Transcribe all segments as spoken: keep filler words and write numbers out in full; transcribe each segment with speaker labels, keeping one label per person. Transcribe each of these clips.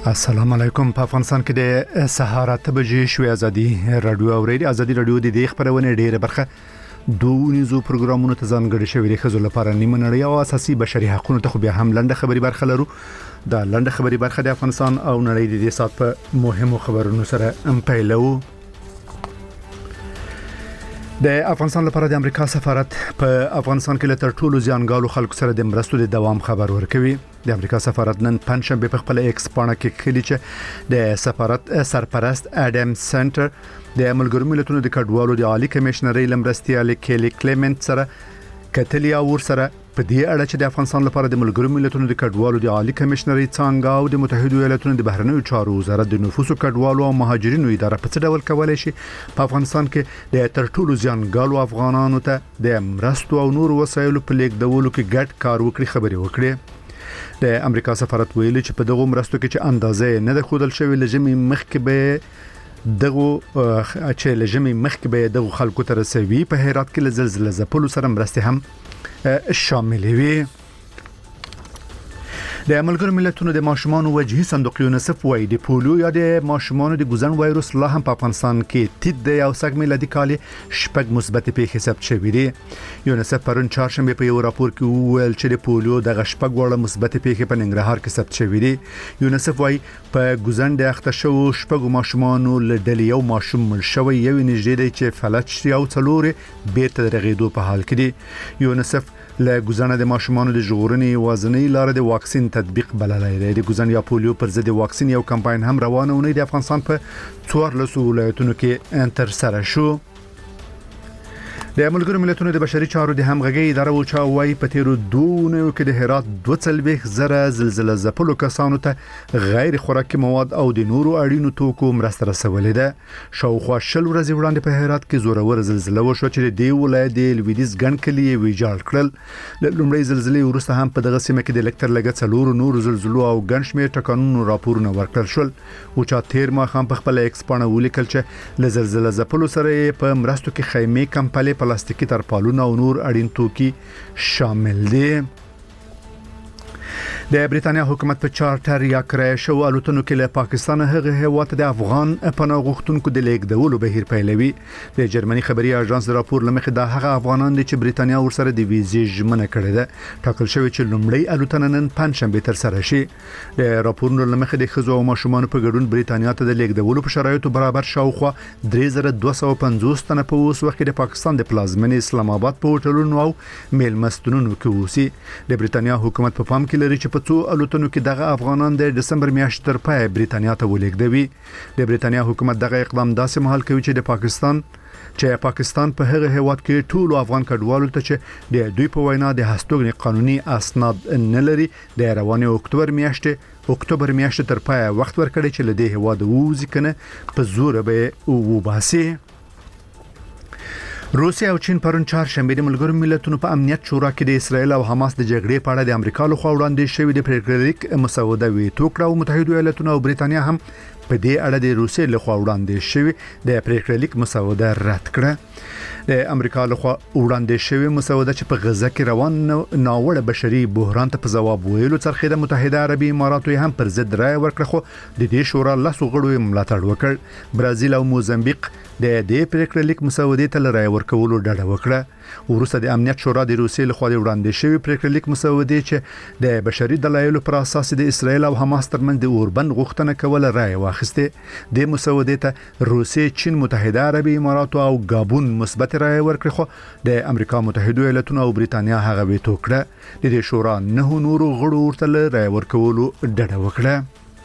Speaker 1: السلام علیکم. په افغانستان کې د سهار اته بجې شوې ازادي رادیو اورېدي. ازادي رادیو د دې خبرونه ډېره برخه دوه پروګرامونو ته ځانګړي شوی دی. خزو لپاره نیمه نړۍ او اساسي بشري حقوقو ته خو بیا هم لنډه خبري برخه لرو. دا لنډه خبري برخه د افغانستان او نړۍ د دې سات په مهمو خبرونو سره ام پیلو. د افغانستان لپاره د امریکا سفارت په افغانستان کې له ټولو ځانګالو خلکو سره د مرستو د دوام خبر ورکوي. د امریکا سفارت نن پنځشنبه په خپل ایکس پاڼه کې کلی چې د سفارت سرپرست اډم سنټر د ملګرو ملتونو د کډوالو د عالی کمشنري لمرستيال کېلی کلیمنت سره کتلیا ور سره په دې اړه چې د افغانستان لپاره د ملګرو ملتونو د کډوالو د عالی کمشنري څنګه او د متحده ایالاتونو د بهرنیو چارو وزارت د نفوسو کډوالو او مهاجرینو اداره په څه ډول کولای شي په افغانستان کې د تر ټولو ځانګالو افغانانو ته د مرستو او نور وسایلو په لیږدولو کې ګډ کار وکړي خبري وکړي. د امریکا سفارت ویلي چې په دغه مرستو کې چې اندازې نه د خودل شوی لجمي مخکې به دغه چې لجمي مخکې به دغه خلکو ته رسوي. په هرات کې له زلزلې ځپلو سره مرستې هم شامل وي. د ملګرو ملتونو د ماشومان وجهي صندوق یونیسف وايي د پولیو یا د ماشومان د ګوزن وایروس لا هم په افغانستان کې تید د یو سګ میلادي کال شپږ مثبت پیښې ثبت شوې دي. یونیسف پرون چهارشنبه په یو راپور کې وویل چې د پولیو د شپږ وړه مثبت پیښې په ننګرهار کې ثبت شوې دي. یونیسف وايي په ګوزن د اخته شو شپږ ماشومان له ډلې یو ماشوم مړ شوی یو نږدې دی چې فلج شي او څلورې بیرته درغېدو په حال کې دي. یونیسف له ګوزن د ماشومان د ژغورنې وازنې لاره د واکسین تطبیق بللای دی. د ګوزن یا پولیو پر ضد واکسین یو کمپاین هم روانه ونی د افغانستان په څوارلسو ولایتونو کې تر سره شو. د ملګرو ملتونو د بشري چارو د همغږي اداره او چاوي په تیرو دوه کې د هرات دوه څلويخ زره زلزلې ځپلو کسانو ته غیر خوراکي مواد او د نورو اړینو توکو مرسته رسولې ده. شاوخوا شل ورځې وړاندې په هرات کې زورور زلزلې وشو چې د ولایت د لویدیز ګڼ کلی ویجاړ کړل. لومړی زلزلې وروسته هم په دغه سیمه کې د لکتر لګت څلور نور زلزلو او ګڼ شمېر ټکانونو راپورونه ورکړل شول. او چا تیر ما هم په خپل ایکس پاڼه ولیکل چې له زلزلې ځپلو سره په مرستو کې خیمه کمپلې پلاستیکي ترپالونه او نور اړین توکي شامل دي. د بریتانیا حکومت په چارټر یا کرایه شو الوتنو کې له پاکستان هغه هیواد د افغان پناه غوښتونکو د لیږدولو بهیر پیلوي. د جرمني خبري اژانس د راپور لمخې د هغه افغانان چې بریتانیا ورسره د ویزې ژمنه کړې ده ټاکل شوی چې لومړی الوتنه نن پنځشنبه تر سره شي. د راپورونو لمخې د خزو او ماشومان په ګډون بریتانیا ته د لیږدولو په شرایطو برابر شاوخوا درې زره دوه سوه پنځوس تنه په اوس وخت کې د پاکستان د پلازمینې اسلام آباد په هوټلونو او میلمستونونو کې اوسي. د بریتانیا حکومت په پام کې لري چې په څو الوتنو کې دغه افغانان د دسمبر میاشتې تر پای بریتانیا ته ولیږدوي. د بریتانیا حکومت دغه اقدام داسې مهال کوي چې د پاکستان چې پاکستان په هغه هیواد کې ټول افغان کډوالو ته چې د دوی په وینا د هستوګنې قانوني اسناد نه لري د رواني اکتوبر میاشتې اکتوبر میاشتې تر پای وخت ورکړي چې له دې هیواد ووځي کنه په زور به وباسي. روسیا او چین پرون چهارشنبه د ملګرو ملتونو په امنیت شورا کې د اسرایل او حماس د جګړې په اړه د امریکا لخوا وړاندې شوی د پریکړلیک مسوده ویټو کړه او متحده ایالاتونو او بریتانیا هم په دې اړه د روسیې لخوا وړاندې شوی د پریکړلیک مسوده رد کړه. د امریکا لخوا وړاندې شوی مسوده چې په غزه کې روان ناوړه بشري بحران ته په جواب ویلو څرخه د متحده عربي اماراتو هم پر ضد رائے ورکړه خو د دې شورا لاسو غړو ملاتړ وکړ. برازیل او موزمبیق د دې پریکړلیک مسودې ته رائے ورکولو ډډه وکړه. ورسته د امنیت شورا د روسیې لخوا وړاندې شوی پریکړلیک مسودې چې د بشري دلایلو پر اساس د اسرایل او حماس ترمنځ د اوربند غوښتنه کوله رائے واخیسته. د مسودې ته روسیې، چین، متحده عربي امارات او گابون مثبت رائے ورکړه خو د امریکا متحده ایالاتونو او بریتانیا هغه ویټو کړه. د دې شورا نه نورو غړو ورته رائے ورکولو ډډه وکړه.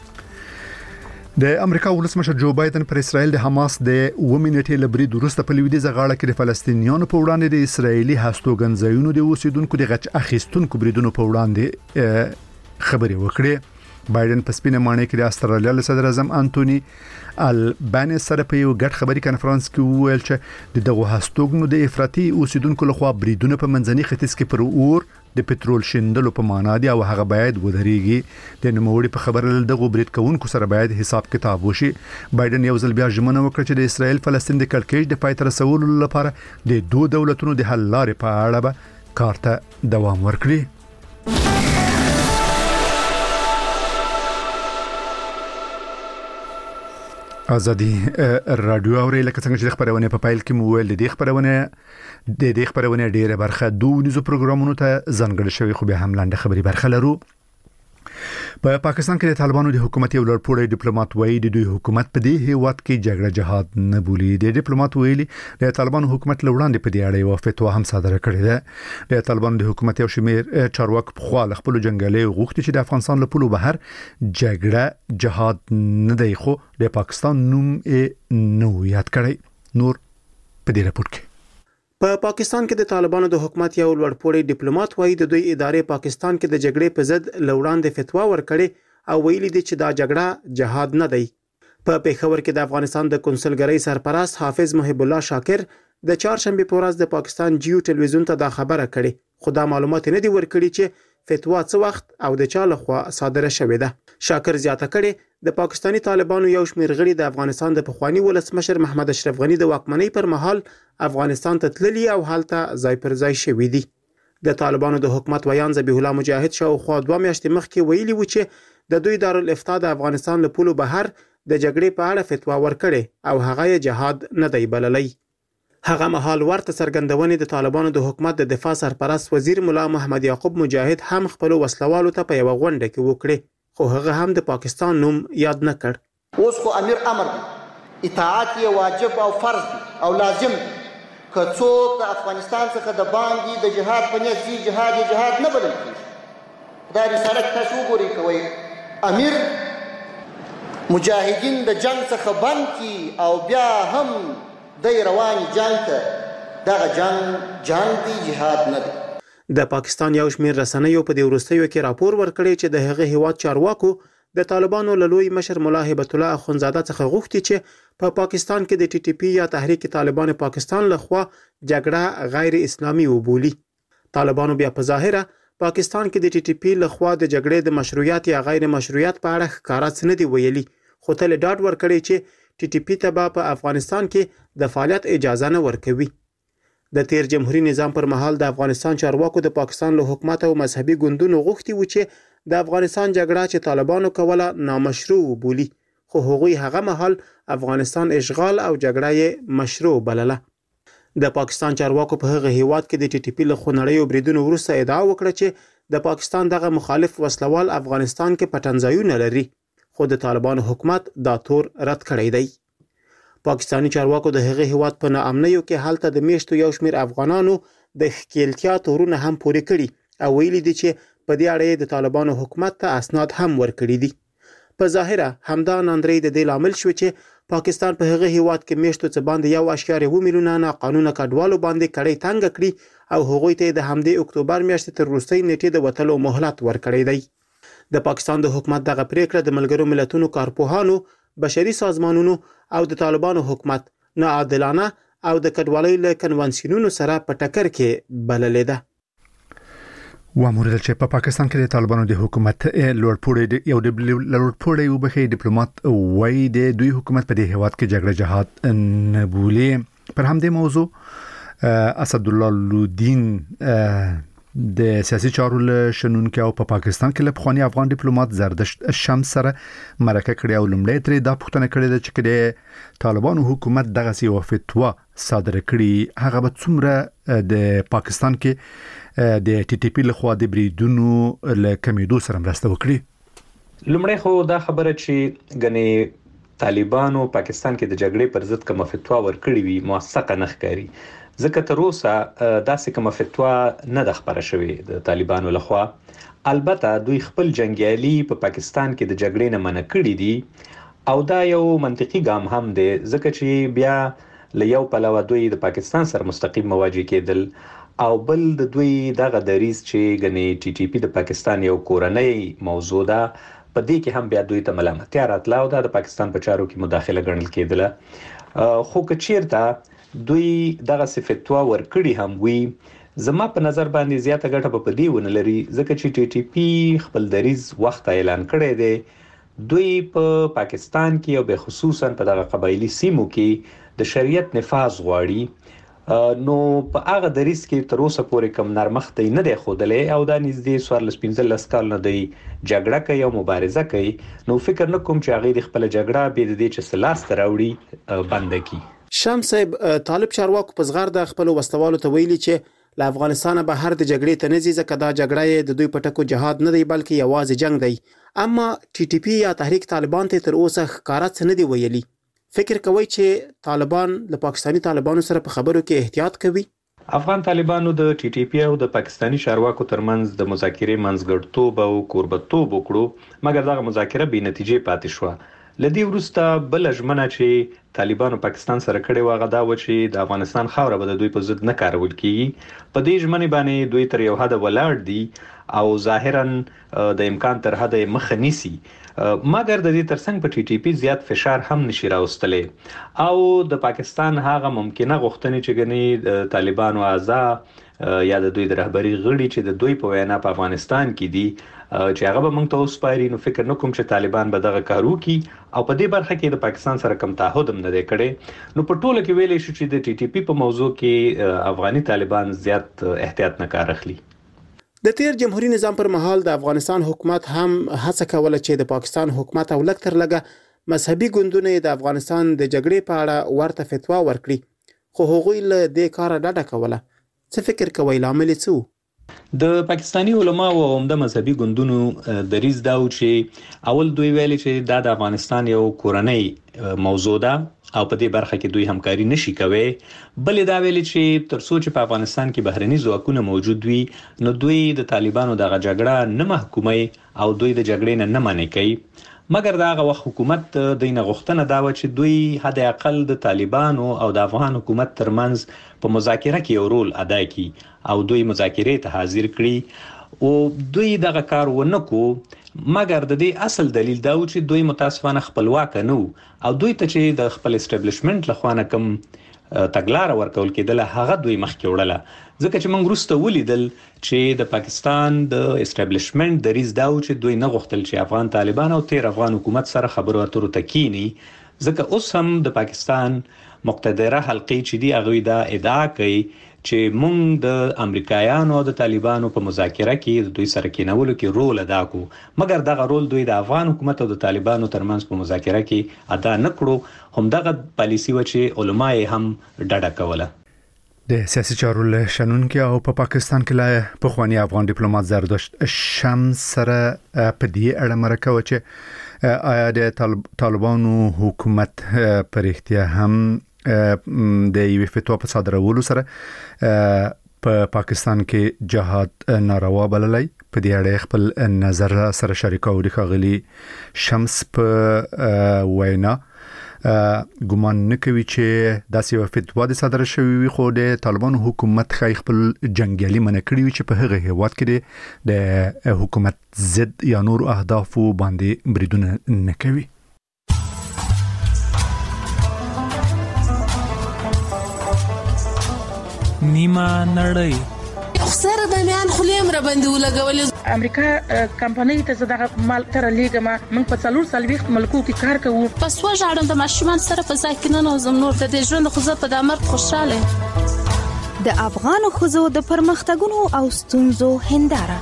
Speaker 1: د امریکا ولسمشر جو بایدن پر اسرائیل د حماس د ومنټې لبري درسته په لویدیزه غاړه کې د فلسطینیانو په وړاندې د اسرایلی هستوګنځایونو د اوسیدونکو د غچ اخیستونکو بریدونو په وړاندې خبري وکړي. بایدن په سپینه مانې کې د استرالیا له صدر اعظم انټونی البانیز سره په یو ګډ خبري کانفرنس کې وویل چې دغه هستوګنو د افراطي اوسیدونکو لخوا بریدونه په منځني ختیځ کې پر اور د پټرول شیندلو په معنا دی او هغه باید ودرېږي. د نوموړي په خبره دغه برید کوونکو سره باید حساب کتاب وشي. بایدن یو ځل بیا ژمنه وکړه چې د اسرائیل فلسطین د کړکېچ د پای ته رسولو لپاره د دوه دولتونو د حل لارې په اړه به کار ته دوام ورکړي. ازادي رادیو اوري لکه څنګه چې خبرونه په فایل کې مو ویل دي خبرونه د دې خبرونه ډیره برخه دوه نيزو پروګرامونو ته ځانګړي شوی خو به هم لاندې خبري برخه لرو. په پاکستان کې د طالبانو د حکومت یو لړپوړی ډیپلوماټ وایي د دوی حکومت په دې هیواد کې جګړه جهاد نه بولي. د ډیپلوماټ ویلي د طالبانو حکومت لوړاندې په دې اړه یو فتوا هم صادره کړې ده. د طالبانو د حکومت یو شمېر چارواکي په خپل خپل جنگالي غوښتي چې د افغانستان له پولو بهر جګړه جهاد نه دی خو د پاکستان نوم یې نو یاد کړی. نور په دې راپور کې
Speaker 2: په پا پاکستان کې د طالبانو د حکومت یو لوړپوړی ډیپلوماټ وایي د دوی ادارې پاکستان کې د جګړې په ضد لوړاندې فتوا ورکړې او ویلي دي چې دا جګړه جهاد نه دی. په پیښور کې د افغانستان د کنسولګرۍ سرپرست حافظ محب الله شاکر د چهارشنبه په ورځ د پاکستان جیو ټلویزیون ته دا خبره کړې خو دا معلومات نه دي ورکړي چې فتوا څه وخت او د چا لخوا صادره شوې ده. شاکر زیاته کړي د پاکستانی طالبانو یو شمېر غړي د افغانستان د پخوانی ولسمشر محمد اشرف غنی د واکمنۍ پر مهال افغانستان ته تللي او حالته ځای پر ځای شوي دي. د طالبانو د حکومت ویان ذبیح الله مجاهد شاوخوا دوه میاشتې مخکې ویلي و چې د دوی دارالافتا د افغانستان له پولو بهر د جګړې په اړه فتوا ورکړې او هغه یې جهاد نه دی بللی. هغه مهال ورته څرګندونې د طالبانو د حکومت د دفاع سرپرست وزیر مولا محمد یعقوب مجاهد هم خپل وسلوالو ته په یو غونډه کې وکړي خو هغه هم د پاکستان نوم یاد نه کړ.
Speaker 3: اوس خو امیر امر اطاعت یې واجب او فرض او لازم که څوک د افغانستان څخه د باندې د جهاد په نیت ځي جهاد یې جهاد نه بلل کېږي. دا رساله تاسو وګورئ کوئ امیر مجاهدین د جنگ څخه بند کړي او بیا هم د رواني جنگ ته دغه جنگ جنگ دی جهاد نه دی.
Speaker 2: د پاکستان یو شمېر رسنیو په دې وروستیو کې راپور ورکړی چې د هغه هیواد چارواکو د طالبانو له لوی مشر مولا هبت الله اخونزاده څخه غوښتي چې په پا پاکستان کې د ټي ټي پی یا تحریک طالبان پاکستان لخوا جګړه غیر اسلامي وبولي. طالبانو بیا په ظاهره پاکستان کې د ټي ټي پی لخوا د جګړې د مشروعیت یا غیر مشروعیت په اړه ښکارا څه نه دی ویلي خو تل ډاډ ورکړی چې ټي ټي پی ته په افغانستان کې د فعالیت اجازه نه ورکوي. د تیر جمهوریت نظام پر مهال د افغانستان چارواکو د پاکستان له حکومت او مذهبي ګوندونو غوښتي و چې د افغانستان جګړه چې طالبانو کوله نامشروع بولی خو هغوی هغه مهال افغانستان اشغال او جګړه یې مشروع بلله. د پاکستان چارواکو په هغه هیواد کې د ټي ټي پی له خونړیو بریدونو وروسته ادعا وکړه چې د پاکستان دغه مخالف وسلوال افغانستان کې پټنځایونه لري خو د طالبانو حکومت دا تور رد کړی دی. پاکستانی چارواکو د هغه هیواد په ناامنیو کې حالت د میشتو یو شمېر افغانانو د ښکیلتیا تورونه هم پورې کړي او ویلي دي چې په دې اړه د طالبانو حکومت ته اسناد هم ورکړي دي. په ظاهره همدا ناندري د دې لامل شو چې پاکستان په هغه هیواد کې میشتو څخه باندې یو اشاره و میلیونه ناقانونه کډوالو باندې کړي تنګ کړي او هغوی ته د همدې اکتوبر میاشتې تر وروستۍ نیټې د وټلو مهلت ورکړی دی. د پاکستان د حکومت دغه پریکړه د ملګرو ملتونو کارپوهانو بشري سازمانونو او د طالبانو حکومت ناعادلانه او د کډوالۍ له کنوانسیونونو سره په ټکر کې بللې ده.
Speaker 1: وامور چې په پاکستان کې د طالبانو د حکومت لوړپوړی یو د لوړپوړی وبخي ډیپلوماټ وایي د دوی حکومت په دې هیواد کې جګړه جهاد نه بولي. پر همدې موضوع اسد الله لودین د سیاسي چارو له شنونکو او په پاکستان کې له پخوانی افغان ډیپلوماټ زردشت شمس سره مرکه کړې او لومړی ترې دا پوښتنه کړې ده چې د طالبانو حکومت دغه سی فتوا صادره کړي هغه به څومره د پاکستان کې د ټي ټي پی له خوا د بریدونو له کمیدو سره مرسته وکړي.
Speaker 4: لومړی خو دا خبره چې غني طالبانو پاکستان کې د جګړې پر ضد کوم فتوا ورکړي وي موثقه نه ښکاري ځکه تر اوسه داسې کوم فتوا نه د خبره شوې د طالبانو لخوا. البته دوی خپل جنگیالي په پا پاکستان کې د جګړې نه منع کړي دي او دا یو منطقي ګام هم دی ځکه چې بیا له یو پلوه دوی د پاکستان سره مستقیم مواجه کېدل او بل د دوی دغه دریز چې غني ټي ټي پی د پاکستان یو کورنۍ موضوع ده په دې کې هم بیا دوی ته ملامتیا راتله او د پاکستان په چارو کې مداخله ګڼل کېدله خو که چیرته دوی دغه فتوا ورکړي هم وي زما په نظر باندې زیاته ګټه په دې ونه لري ځکه چې ټي ټي پی خپل دریز وخت اعلان کړی دی. دوی په پا پاکستان کې او به خصوصا په دغه قبایلی سیمو کې د شریعت نفاذ غواړي نو په هغه دریس کې تر اوسه پورې کم نرمښت نه دی ښودلی او دا نږدې څوارلس پنځلس کال نه دی جګړه کوي او مبارزه کوي. نو فکر نه کوم چې هغې د خپله جګړه بې د دې چې څه لاسته راوړي بنده کړي.
Speaker 2: شمس صاحب، طالب چارواکو په زغرده خپلو وسلوالو ته ویلي چې له افغانستانه بهر د جګړې ته نه ځي، ځکه دا جګړه یې د دوی په ټکو جهاد نه دی بلکې یوازې جنګ دی. اما ټي ټي پي یا تحریک طالبان ته تر اوسه ښکاره څه نه دی ویلي. فکر کوي چې طالبان له پاکستاني طالبانو سره په خبرو کې احتیاط کوي؟
Speaker 4: افغان طالبانو د ټي ټي پي او د پاکستاني چارواکو ترمنځ د مذاکرې منځګړیتوب او کوربتوب وکړو، مګر دغه مذاکره بې نتیجې پاتې شوه. له دې وروسته بله ژمنه چې طالبانو پاکستان سره کړې وه هغه دا وه چې د افغانستان خاوره به د دوی په ضد نه کارول کیږي. په دې ژمنې باندې دوی تر یو حده ولاړ دي او ظاهرا د امکان تر حده یې مخه نیسي، مګر د دې ترڅنګ په ټي ټي پي زیات فشار هم نشي راوستلی او د پاکستان هغه ممکنه غوښتنې چې ګنې طالبانو اعضا یا د دوی د رهبري غړي چې د دوی په وینا په افغانستان کې دي چې هغه به موږ ته وسپاري، نو فکر نه کوم چې طالبان به دغه کار وکړي او په دې برخه کې د پاکستان سره کوم تعهد هم نه دی کړی. نو په ټوله کې ویلی شو چې د ټي ټي پي په موضوع کې افغاني طالبان زیات احتیاط نه کار اخلي.
Speaker 2: د تیر جمهوریت نظام پر مهال د افغانستان حکومت هم هڅه کوله چې د پاکستان حکومت او لږ تر لږه مذهبي ګوندونه د افغانستان د جګړې په اړه ورته فتوا ورکړي، خو هغوی له دې کاره ډډه کوله. څه فکر کوئ لامل څه و؟
Speaker 4: د پاکستاني علماو او عمده مذهبي ګوندونو دریځ دا و چې اول دوی ویلي چې دا د افغانستان یو کورنۍ موضوع ده او په دې برخه کې دوی همکاري نشي کوي. بلې دا ویلي چې تر څو چې په افغانستان کې بهرني ځواکونه موجود وي نو دوی د طالبانو دغه جګړه نه محکوموي او دوی د جګړې نه نه منع کوي. مګر دا هغه وخت حکومت د دوی نه غوښتنه دا وه چې دوی حد اقل د طالبانو او د افغان حکومت ترمنځ په مذاکره کې یو رول ادا کړي او دوی مذاکرې ته حاضر کړي او دوی دغه کار ونه کو. مګر د دې اصل دلیل دا و چې دوی متاسفانه خپلواک نه وو او دوی ته چې د خپل اسټابلیشمنت لخوا نه کوم تګلاره ورکول کېدله هغه دوی مخکې وړله، ځکه چې موږ وروسته ولیدل چې د پاکستان د اسټابلیشمنت دریځ دا و چې دوی نه غوښتل چې افغان طالبان او تیر افغان حکومت سره خبرو اترو ته کینی، ځکه اوس هم د پاکستان مقتدره حلقې چې دي هغوی دا ادعا کوي چې موږ د امریکایانو او د طالبانو په مذاکره کې د دوی سره کېنولو کې رول ادا کوو، مګر دغه رول دوی د افغان حکومت او د طالبانو ترمنځ په مذاکره کې ادا نه کړو. همدغه پالیسي و چې علما یې هم ډډه کوله.
Speaker 1: د سیاسي چارو له شنونکي او په پاکستان کې لا پخوانی افغان ډیپلوماټ زردشت شمس سره په دې اړه مرکه و چې آیا د طالبانو حکومت پر اختیار هم د یوې فتوا په صادرولو سره په پاکستان کې جهاد ناروا بللی. په دې اړه خپل نظر سره شریکو د ښاغلي شمس په وینا ګمان نه کوي چې داسې یو فتوا د صادره شوې وي، خو د طالبانو حکومت خای خپل جنگیالي منع کړی وي چې په هغه هیواد کې د حکومت ضد یا نور اهدافو باندې بریدونه نه کوي.
Speaker 5: نیمه نړۍ
Speaker 6: سره د میان خلیم را باندې ولګولې.
Speaker 7: امریکا کمپنۍ ته زداغه مال تر لیګه ما موږ په څلور سال وخت ملکو کې کار کوو.
Speaker 6: پس وژاړم د ماشومان سره په ځای کې نه نوزم نور د دې ژوند خو زه په د مرګ خوشاله.
Speaker 8: د افغان ښځو د پرمختګونو او ستونزو هنداره.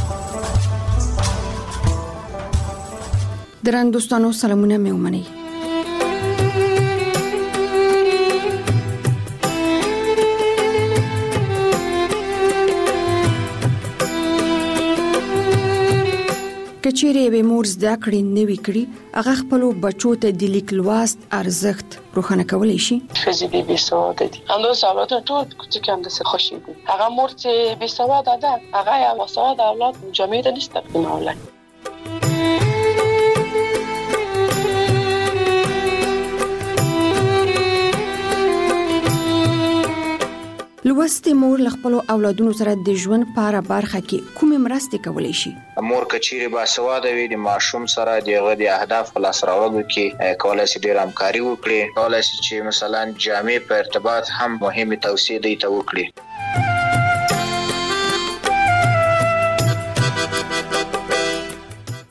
Speaker 9: درنو دوستانو سلامونه مې ومنئ. کچېرې به مور زده کړې نه وی کړی هغه خپل بچو ته د لیک لوست ارزښت روښانه کولای شي.
Speaker 10: ښځې بې سواده دي، اندوز اولاد ټول کوچک هم د څه خوشي دي. هغه مور چې بې سواده ده هغه یا وسواده اولاد جامې ته نشته تقدیمولای.
Speaker 9: لوستې مور له خپل اولادونو سره د ژوند په اړه برخه کې کومې مرستې کولای شي؟
Speaker 11: مور کچېرې باسواده وي د ماشوم سره دغه د اهداف په لاس راوړلو کې کولای شي ډېر همکاري وکړي، کولای شي چې مثلا جامې په ارتباط هم مهمه توصیه دی ته وکړي.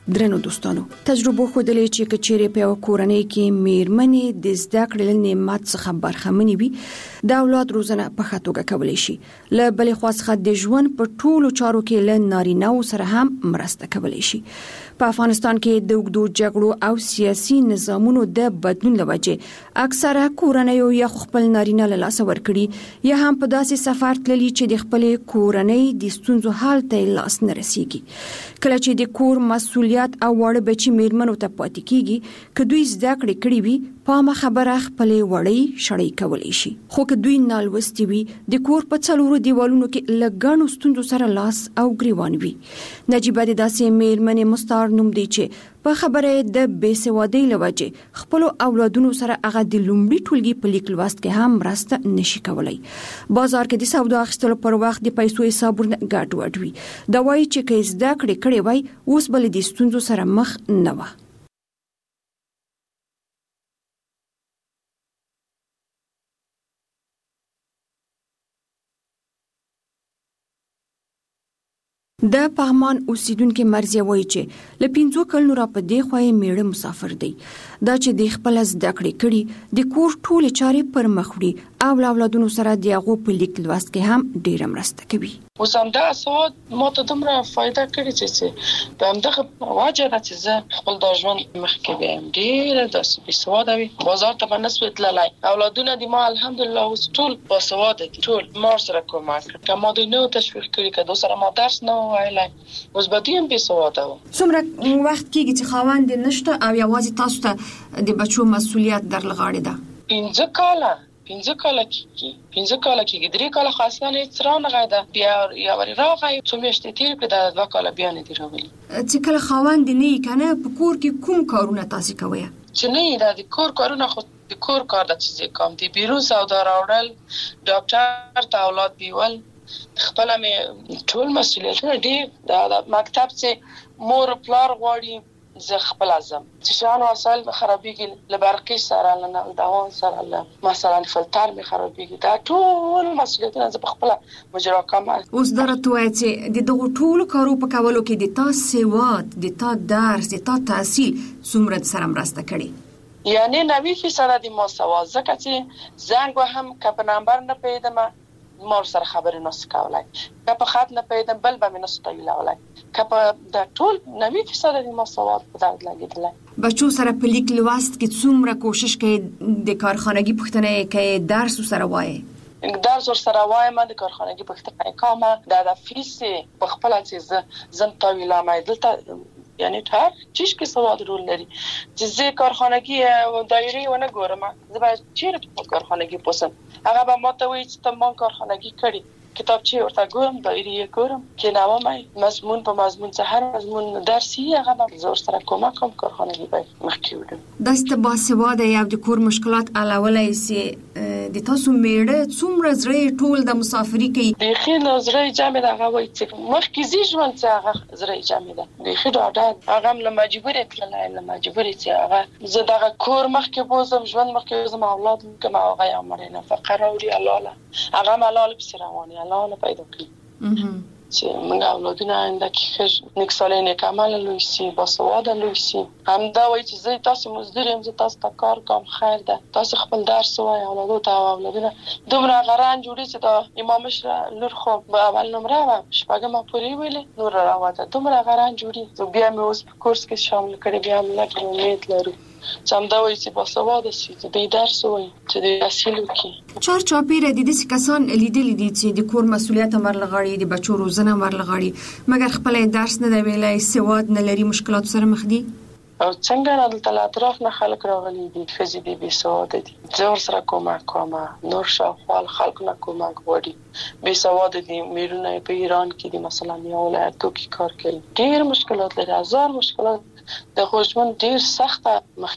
Speaker 9: درنو دوستانو تجربه خودلې چې کچېرې په کورنۍ کې میرمنې د زده کړې نعمت څخه برخمنې وي د اولاد روزنه په ښه توګه کولی شي له بلې خوا څخه د ژوند په ټولو چارو کې له نارینه‌و سره هم مرسته کولی شي. په افغانستان کې د اوږدو جګړو او سیاسي نظامونو د بدلون له وجې اکثره کورنۍ یا خپل نارینه له لاسه ورکړي یا هم په داسې سفر تللي چې د خپلې کورنۍ د ستونزو حل ته لاس نه رسیږي. کله چې د کور مسؤلیت او وړ بچي میرمنو ته پاتې کیږي که دوی زده کړې کړې وي پامه خبره خپلې وړې شړۍ کولی شي، خو که دوی نالوستي وي د کور په څلورو دیوالونو کې له ګڼو ستونزو سره لاس او ګریوان وي. نجیبه د داسې میرمنې مستعار نوم دی چې په خبره د بېسوادۍ له وجې خپلو اولادونو سره هغه د لومړي ټولګي په لیک لوست کې هم مرسته نشي کولی. بازار کې د سودا اخیستلو پر وخت د پیسو حسابونه ګډوډ وي. دا وایي چې که زده کړې کړې وای اوس به له دې ستونزو سره مخ نه وه. د پغمان اوسیدونکو مرزیه وایي چې له پنځو کلونو را په دې خوا یې میړه مسافر دی. دا چې د خپل زده کړې کړي د کور ټولې چارې پر مخ وړي او له اولادونو سره د هغو په لیک لوست کې هم ډېره مرسته کوي.
Speaker 10: اوس همدغه سواد ما ته دومره فایده کړې چې په همدغه وجه ده چې زه خپل دا ژوند مخکې بیایم ډېره داسې بېسواده وي بازار ته به نسوې تللی. اولادونه د ما الحمدلله اوس ټول باسواده دي، ټول ما ورسره کومک کړ. که ما دوی نه و تشویق کړي که دو سره ما درس نه ویلی اوس به دوی هم بېسواده وو.
Speaker 9: څومره وخت کېږي چې خاوند یې نشته او یوازې تاسو ته د بچو مسؤلیت در لغاړې ده؟
Speaker 10: پنځه کاله پنځه کاله کېږي پنځه کاله کېږي درې کاله خو اصلا هېڅ رانغی ده. بیا یوارې راغی څو میاشتې تېرې کړې دا دوه کاله بیا نه دي راغلي.
Speaker 9: چې کله خاوند نه یې که نه په کور کې کوم کارونه تاسې کوئ؟
Speaker 10: چې نه یې دا د کور کارونه خو د کور کار ده چې زه کوم د بیرون سودا راوړل، ډاکټر ته اولاد بیول، خپله مې ټول مسؤلیتونه ډېر د مکتب چې مور پلار غواړي زه خپله ځم. چې شیان وسایل مې خرابېږي له برقي سره له نل دوان سره له مثلا فلتر مې خرابېږي دا ټول مسؤلیتونه زه په خپله مجرا کوم.
Speaker 9: اوس دا راته ووایه چې د دغو ټولو کارو په کولو کې د تا سواد، د تا درس، د تا تحصیل څومره سره مرسته کړې؟
Speaker 10: یعنی نوي فیصده د ما سواد، ځکه چې زنګ وهم که په نمبر نه پوهېدمه ما سره خبرې نسو کولی، که په خط نه پوهېدم بل به مې نسو تاییدولی، که په د ټول نوي فیصده د ما سواد په درد لګېدلی.
Speaker 9: بچو سره په لیک لوست کې څومره کوشش کوې د کارخانګي پوښتنه یې کوې درس ورسره وایې؟
Speaker 10: درس ورسره وایم، د کارخانګي پوښتنه یې کومه، دا د فیس یې په خپله چې زه ځم تاویلوم دلته یعنی هر چیز کې سواد رول لري. چې زه کارخانګي دایرې ونه ګورم زه باید چیرې په کارخانګي پوسم، هغه به ما ته وایي چې ته ما کارخانګي کړي کتابچې ورته ګورم، دایرې یې ګورم، کېنوم مضمون په مضمون څه هر مضمون درسي هغه به زه ورسره کومک کوم کارخانګي باید مخکې وړم.
Speaker 9: داسې ته باسواده یې او د کور مشکلات حلولی سې د تاسو میړه څومره زړه یې ټول د مسافري کوي؟
Speaker 10: بیخي نو زړه یې جمع ده. هغه وایي چې مخکې ځي ژوند چې هغه زړه یې جمع ده بیخي ډاډه. هغه هم له مجبورې تللی له مجبورې چې هغه زه دغه کور مخکې بوځم، ژوند مخکې بوځم، اولاد مې کوم او هغه یې عمرې نفقه راوړي الله له هغه هم الله له پسې روان یې الله له پیدا کړي چې موږ اولادونه آینده کې ښه نیک صالح نیک عمله لوی سي باسواده لوی سي. همدا وایي چې زه تاسو مزدور یم، زه تاسو ته کار کوم، خیر ده تاسو خپل درس ووایئ اولادو ته او اولادونه دومره هغه رنج وړي چې دا امام مشره لور خو به اول نمره وه شپږمه پورې ویلې نور راوته دومره هغه رنج وړي. بیا مې اوس په کورس کې شامل کړی، بیا هم لږ امید لرو چې همدا وایي چې باسواده سي، چې دوی درس ووایي، چې دوی تحصیل وکړي.
Speaker 9: چار چاپېره د داسې کسان لیدلي دي چې د کور مسؤلیت هم ورلغاړي، د بچو روزنه هم ورلغاړي، مګر خپله درس نه دی ویلی، سواد نه لري، مشکلاتو سره مخ دي.
Speaker 10: او څنګه نه دلته له اطراف نه خلک راغلي دي، ښځې دي بېسواده دي، زه ورسره کومک کوم، نور شاوخوا خلکو نه کومک غواړي، بېسواده دي، میرونه یې په ایران کې دي مثلا یا ولایتو کې کار کوي، ډېر مشکلات لري، هزار مشکلات د خو ژوند ډېر سخته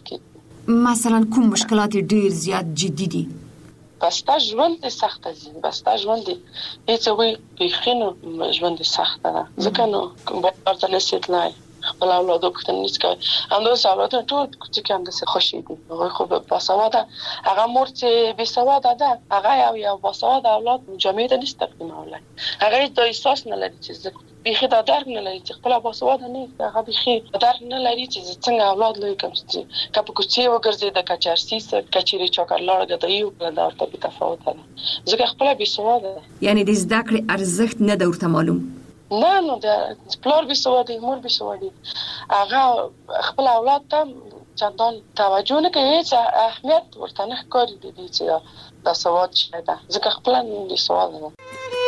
Speaker 10: مخکې.
Speaker 9: مثلا کوم مشکلات ډېر زیات جدي دي؟
Speaker 10: بسته ژوند دې سخته دي، بسته ژوند دې هېڅ وایي بیخي نو ژوند دې سخته ده، ځکه نو بازار ته نشي تللی، خپل اولادو پوښتنه نشي کوي همداسې اولادونه ټول چې کوم د خوشي دي هغه خو باسواده هغه مور چې باسواده ده هغه یو یو باسواده اولاد جامعه ته نشي تقدیمولای هغه د احساس نه لري چې بيخي دا درک نه لري چې خپل باسواده نه هغه بيخي درک نه لري چې څنګه اولاد لوي کوم چې کله کوڅه وګرځي د کچارسي سره کچيري چاکرلاړه د یو کله دا ورته تفاوت ده ځکه خپل باسواده
Speaker 9: یعنی د زده کړې ارزښت نه د ورته معلوم
Speaker 10: نه نو د پلار باسواده مور باسواده هغه خپل اولاد ته چندان توجه نه کوي چې اهمیت ورته نه ښکاري دي چې دا سواد څه ده ځکه خپل نه سواد ده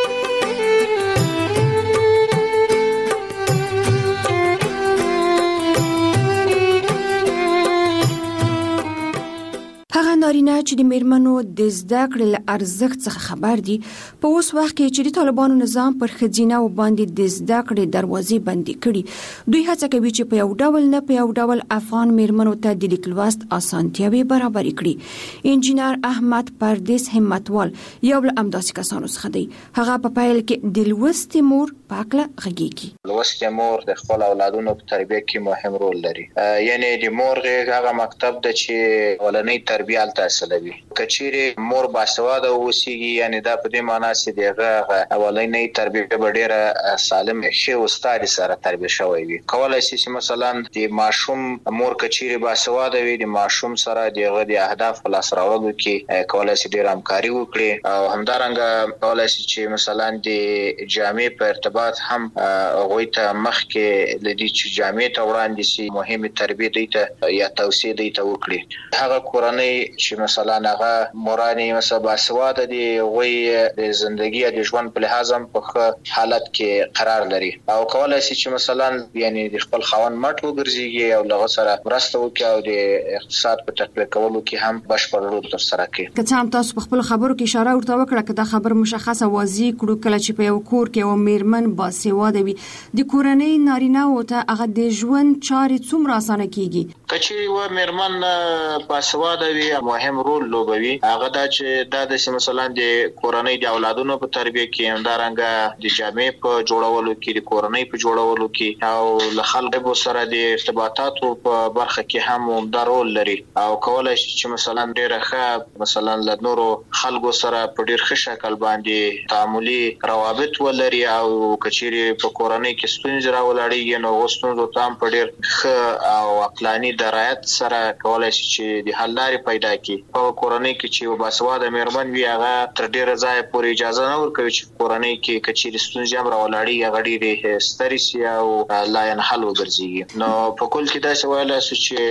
Speaker 9: هغه نارینه چې د میرمنو د زده کړې له ارزښت څخه خبر دي په اوس وخت کې چې د طالبانو نظام پر ښځینه و باندې د زده کړې دروازې بندې کړي دوی هڅه کوي چې په یو ډول نه په یو ډول افغان میرمنو ته د لیک لوست اسانتیاوې برابرې کړي انجینر احمد پردیس همتوال یو له همداسې کسانو څخه دی هغه په پیل کې د لوستې مور په هکله غږیږي
Speaker 11: لوستې مور د خپل اولادونو په تربیه کې مهم رول لري یعنی د مور غږ هغه مکتب د چې ولنۍ تربیه تاسلوي کچيري مور باسواده اوسيږي یعنی دا په دې معنی چې دغه اولنۍ تربیه به ډیره سالم شي او ستاري سره تربیه شوی وي کولای شي چې مثلا د ماشوم مور کچيري باسواده وي د ماشوم سره دغه د اهداف خلاص راوړلو کې کولای شي ډیر همکاري وکړي او همدارنګه کولای شي چې مثلا د جامع په ارتباط هم غوي ته مخ کې لدی چې جامع ته وړاندې شي مهمه تربیه دی ته یا توصیه دی ته وکړي هغه کورنۍ چې مثلا هغه مورانی مثلا باسواده دي وي د ژوندۍ د ژوند په لحاظ هم په حالت کې قرار لري او کولای شي چې مثلا یعنی د خپل خاوند مټ وګرځي او لغه سره مرسته وکړي او د اقتصاد په تقویه کولو کې هم بشپړ رول تر سره کوي
Speaker 9: که څه هم تاسو په خپل خبرو کې اشاره ورته وکړه که دا خبر مشخصه واضح کړو کله چې په یو کور کې یو میرمن باسواده وي د کورنۍ نارینه او ته هغه د ژوند چارې څومره اسانه کیږي
Speaker 11: کچې و میرمن باسواده وي مهم رول لوبوي هغه دا چې دا د مثلا د کورنۍ د اولادونو په تربیه کې همدارنګه د جامع په جوړولو کې د کورنۍ په جوړولو کې او له خلکو سره د ارتباطاتو په برخه کې هم عمده رول لري او کولای شي چې مثلا ډیره ښه مثلا له نورو خلکو سره په ډیر ښه شکل باندې تعاملي روابط ولري او کچيري په کورنۍ کې ستونزې راولړي نو غوښتنو ته هم په ډیر ښه او عقلاني درایت سره کولای شي چې د حل لارې پیدا کی په کورنۍ کې چې وباسواده میرمن وی هغه تر ډیره ځای پورې اجازه نه ورکوي چې کورنۍ کې کچېری ستونزې هم راولاړي هغه ډیره ستري سي او لا ينحل وګرځي نو په کول کې دا څه ویل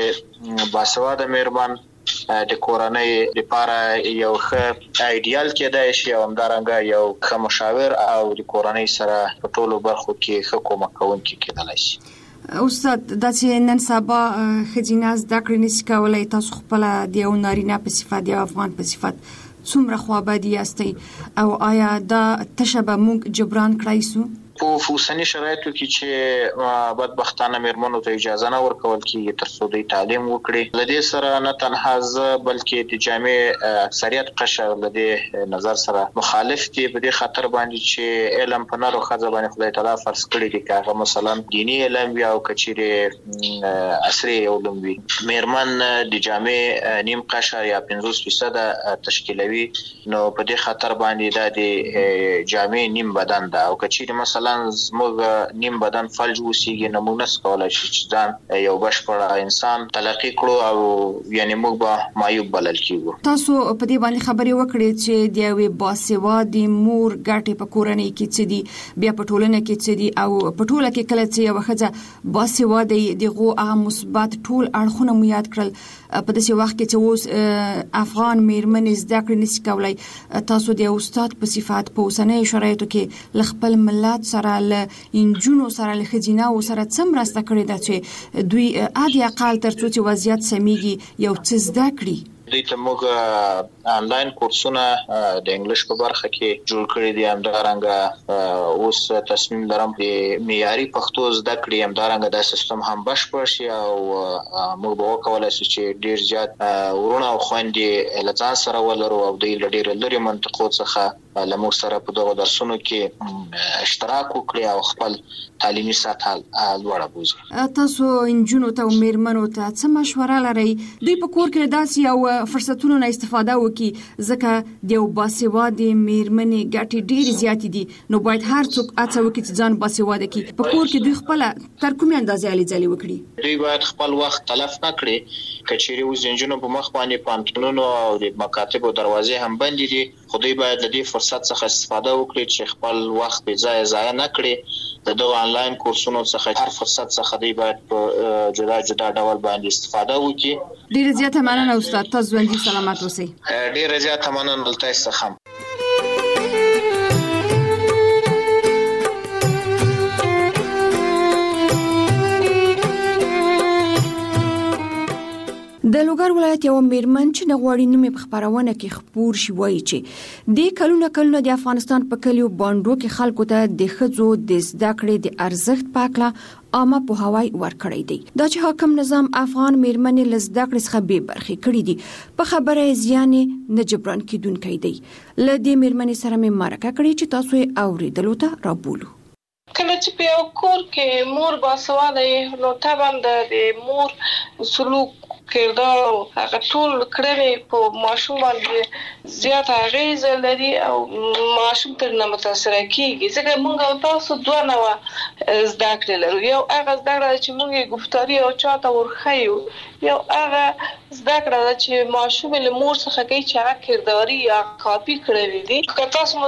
Speaker 11: چې باسواده میرمن د کورنۍ لپاره یو ښه ایډیال کېدای شي او همدارنګه یو ښه مشاور او د کورنۍ سره په ټولو برخو کې ښه کومک کوونکی کېدای شي
Speaker 9: استاد د چې نن سبا خځینه زده کړې نشي کولای تاسو خپل د یو نارینه په صفت یا افغان په صفت څومره خوابدي یاستئ او آیا دا تشبه موږ جبران کړای سو
Speaker 11: په اوسنی شرایطو کې چې بدبختانه میرمنو ته اجازه نه ورکول کیږي تر څو د تعلیم وکړي لدې سره نه تنها ز بلکې د جامع اکثریت قشر لدې نظر سره مخالف دي په دې خاطر باندې چې علم په نارو خزه باندې خدای تعالی فرض کړی دي که مثلا دینی علم یا کچيري عصري علوم وي میرمن د جامع نیم قشر یا پنځوس فیصد تشکیلوي نو په دې خاطر باندې د جامع نیم بدن ده او کچيري مثلا زموږ نیم بدن فلج وسیږي نو موږ نس کولای شو چې ځان یو بشپړ انسان تلقي کړو او یعنی موږ به معیوب بلل کیږو
Speaker 9: تاسو په دې باندې خبرې وکړې چې د یوې باسواده مور ګټې په کورنۍ کې څه دي بیا په ټولنه کې څه دي او په ټوله کې کله چې یو ښځه باسواده دغه هغه مثبت ټول اړخونه مو یاد کړل په داسې وخت کې چې اوس افغان میرمنې زده کړې نشي کولای تاسو د استاد په صفات په اوسنۍ شرایطو کې خپل ملت سره له انجونو سره له خځینه او سره څومره ست کړی دا چې دوی عادي اقل تر څو چې وضعیت سميږي یو څه زده کړي
Speaker 11: دوی ته موږ آنلاین کورسونه د انګلیش په برخه کې جوړ کړی دي همدارنګه اوس تصمیم لرم چې معیاري پښتو زده کړې همدارنګه د سیستم هم بشپړ شي او موږ به وکولای شو چې ډیر زیات ورونه او خويندې لږه سره ولرو او د ډیر لري منطقو څخه لمو سره په دغه درسونو کې اشتراک وکړي او خپل تعلیمي سطح لوړه بوزي.
Speaker 9: تاسو انجونو ته او میرمنو ته څه مشوره لرئ دوی په کور کې داسې یو فرصتونو نه استفاده وکړي ځکه د یو باسوادې میرمنې ګټې ډېرې زیاتې دي نو باید هر څوک هڅه وکړي چې ځان باسواده کړي په کور کې دوی خپله تر کومې اندازې هلې ځلې وکړي.
Speaker 11: دوی باید خپل وخت تلف نه کړي که چیرې اوس د نجونو په مخ باندې پوهنتونونو او د مکاتبو دروازې هم بندې دي خو دوی باید له دې فرصت څخه استفاده وکړي چې خپل وخت بې ځایه ضایع نه کړي. د دغه آنلاین کورسونو څخه هر فرصت څخه دوی باید په جدا جدا ډول باندې استفاده وکړي.
Speaker 9: ډېره زیاته مننه استاد تاسو ژوندي سلامت اوسئ.
Speaker 11: ډېره زیاته مننه له تاسو څخه.
Speaker 9: د لوګر ولایت یو میرمن چې نه غواړي نوم په خبرونه کې خپور شي وایي چې د کلونه کلونه د افغانستان په کلیو باندو کې خلکو ته د ښځو د زده کړې د ارزښت پاکله عامه پوهاوی ورکړی دی. دا چې حاکم نظام افغان میرمنې له زده کړې څخه بې برخې کړي دي په خبره زیان نه جبران کیدونکی دی. له دې میرمنې سره مې مرکه کړې چې تاسو یې اوریدلو ته رابولو.
Speaker 10: کله چې په یو کور کې مور باسواده نو طبعا د مور سلوک کردار او هغه ټول کړنې په ماشوم باندې زیات اغیز لري او ماشوم تر نه متاثر کیږي ځکه موږ او تاسو دوه نوع زده کړې لرو. یو هغه زده کړه چې موږ گفتاري او چاته ورخیو یو هغه زده کړه چې ماشوم له مور څخه کوي چې هغه کرداري یا کاپی کړی دي. که تاسو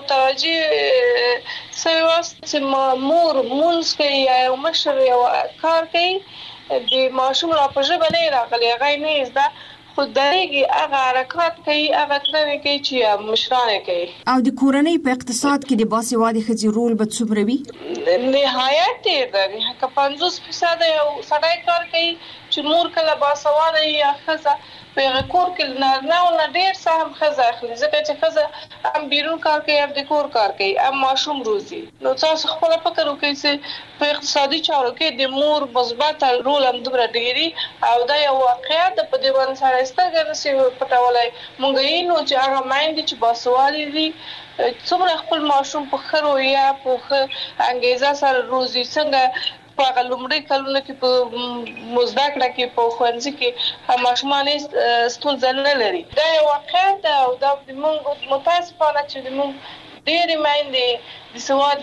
Speaker 10: متوجه سوي واست چې مور مونږ کوي یا مشر یو کار کوي د ماشوم لا په ژبه نه راغلی هغه نه زده خو دغه هغه حرکت کوي هغه کړنې کوي چې مشرانه کوي.
Speaker 9: او د کورنۍ په اقتصاد کې د باسواده ښځې رول به څومره وي؟
Speaker 10: نهایت دی که پنځوس فیصد یو سړی کار کوي چې مور کله باسواده یا ښځه په هغه کور کې نه نه ډېر سهم ښځه اخلي ځکه چې ښځه هم بیرون کار کوي هم د کور کار کوي هم ماشوم روزي. نو تاسو خپل فکر وکړئ چې په اقتصادي چارو کې د مور مثبت رول هم دومره ډېری او دا یو واقعیت په دې باندې سره سترګې نشي پټولای. موږ یې نو چې هغه مایندې چې باسواده دي څومره خپل ماشوم په ښه رویه په ښه انګیزه سره روزي څنګه په هغه لومړي کلونو کې په مزده کړه کې په ښوونځي کې ماشومان ستونزه نه لري. دا یو واقعیت ده او دا موږ متاسفانه چې موږ ډېرې میندې د سواد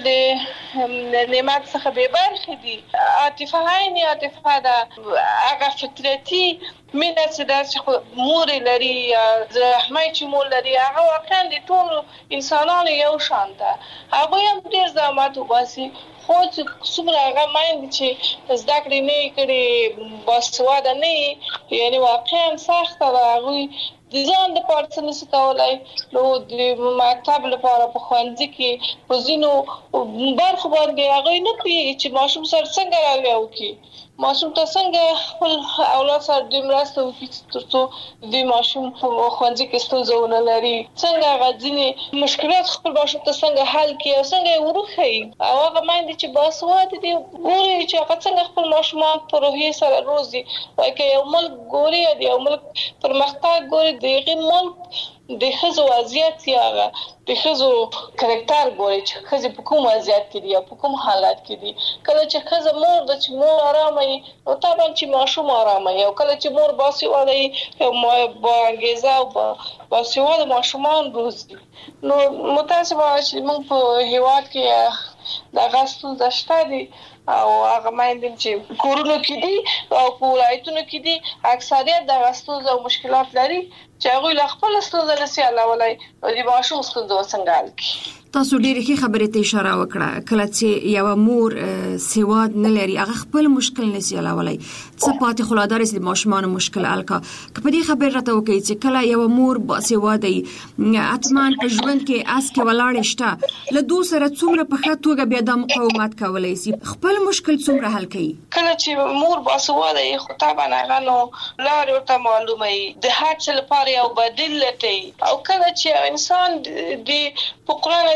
Speaker 10: له نعمت څخه بې برخې دي. عاطفه عین عاطفه ده هغه فطرتي مینه چې دا چې مور لري یا رحمه چې مور لري هغه واقعا د ټولو انسانانو یو شان ده. هغوی هم ډېر زحمت وباسي خو چې څومره هغه میندې چې زده کړې نه یې کړې باسواده نه یې یعنې واقعا سخته ده هغوی د ځان دپاره څه نشي کولی نو د مکتب لپاره په ښوونځي کې په ځینو برخو باندې هغوی نه پوهېږي چې ماشوم سره څنګه رویه وکړي ماشوم ته څنګه خپل اولاد سره دوی مرسته وکړي تر څو دوی ماشوم په ښوونځي کې ستونزه ونه لري څنګه هغه ځینې مشکلات خپل ماشوم ته څنګه حل کړي او څنګه یې وروښیي او هغه میندې چې باسواده دي ګوري چې هغه څنګه خپل ماشومان په روحیې سره روزي. وایي که یو ملک ګوري د یو ملک پرمختګ ګوري د هغې ملک د ښځو وضعیت یا هغه د ښځو کرکټر ګوري چې ښځې په کوم وضعیت کې دي یا په کوم حالت کې دي. کله چې ښځه مور ده چې مور ارامه وي نو طبعا چې ماشوم ارامه وي او کله چې مور باسواده وي با انګیزه او باسواده ماشومان روزي. نو متاسفانه چې موږ په هېواد کې دغه ستونزه شته دي او هغه میندې چې کورونو کې دي او په ولایتونو کې دي اکثریت دغه ستونزه او مشکلات لري چې هغوی له خپله ستونزه نشي حلولی او د ماشوم ستونزه به څنګه حل کړي.
Speaker 9: تاسو ډېرې ښې خبرې ته اشاره وکړه کله چې یوه مور سواد نه لري هغه خپل مشکل نشي حلولی څه پاتې خو لا دا رسي د ماشومانو مشکل حل کا. که په دې خبرې راته وکړئ چې کله یوه مور باسواده وي حتما په ژوند کې اس کې ولاړې شته له دوی سره څومره په ښه توګه بیا دا مقاومت کولی شي خپل مشکل څومره حل کوي.
Speaker 10: کله چې مور باسواده وي خو طبعا هغه نو لارې ورته معلومه وي د هر څه لپاره یو بدیل لټوي او کله چې انسان د په قرآن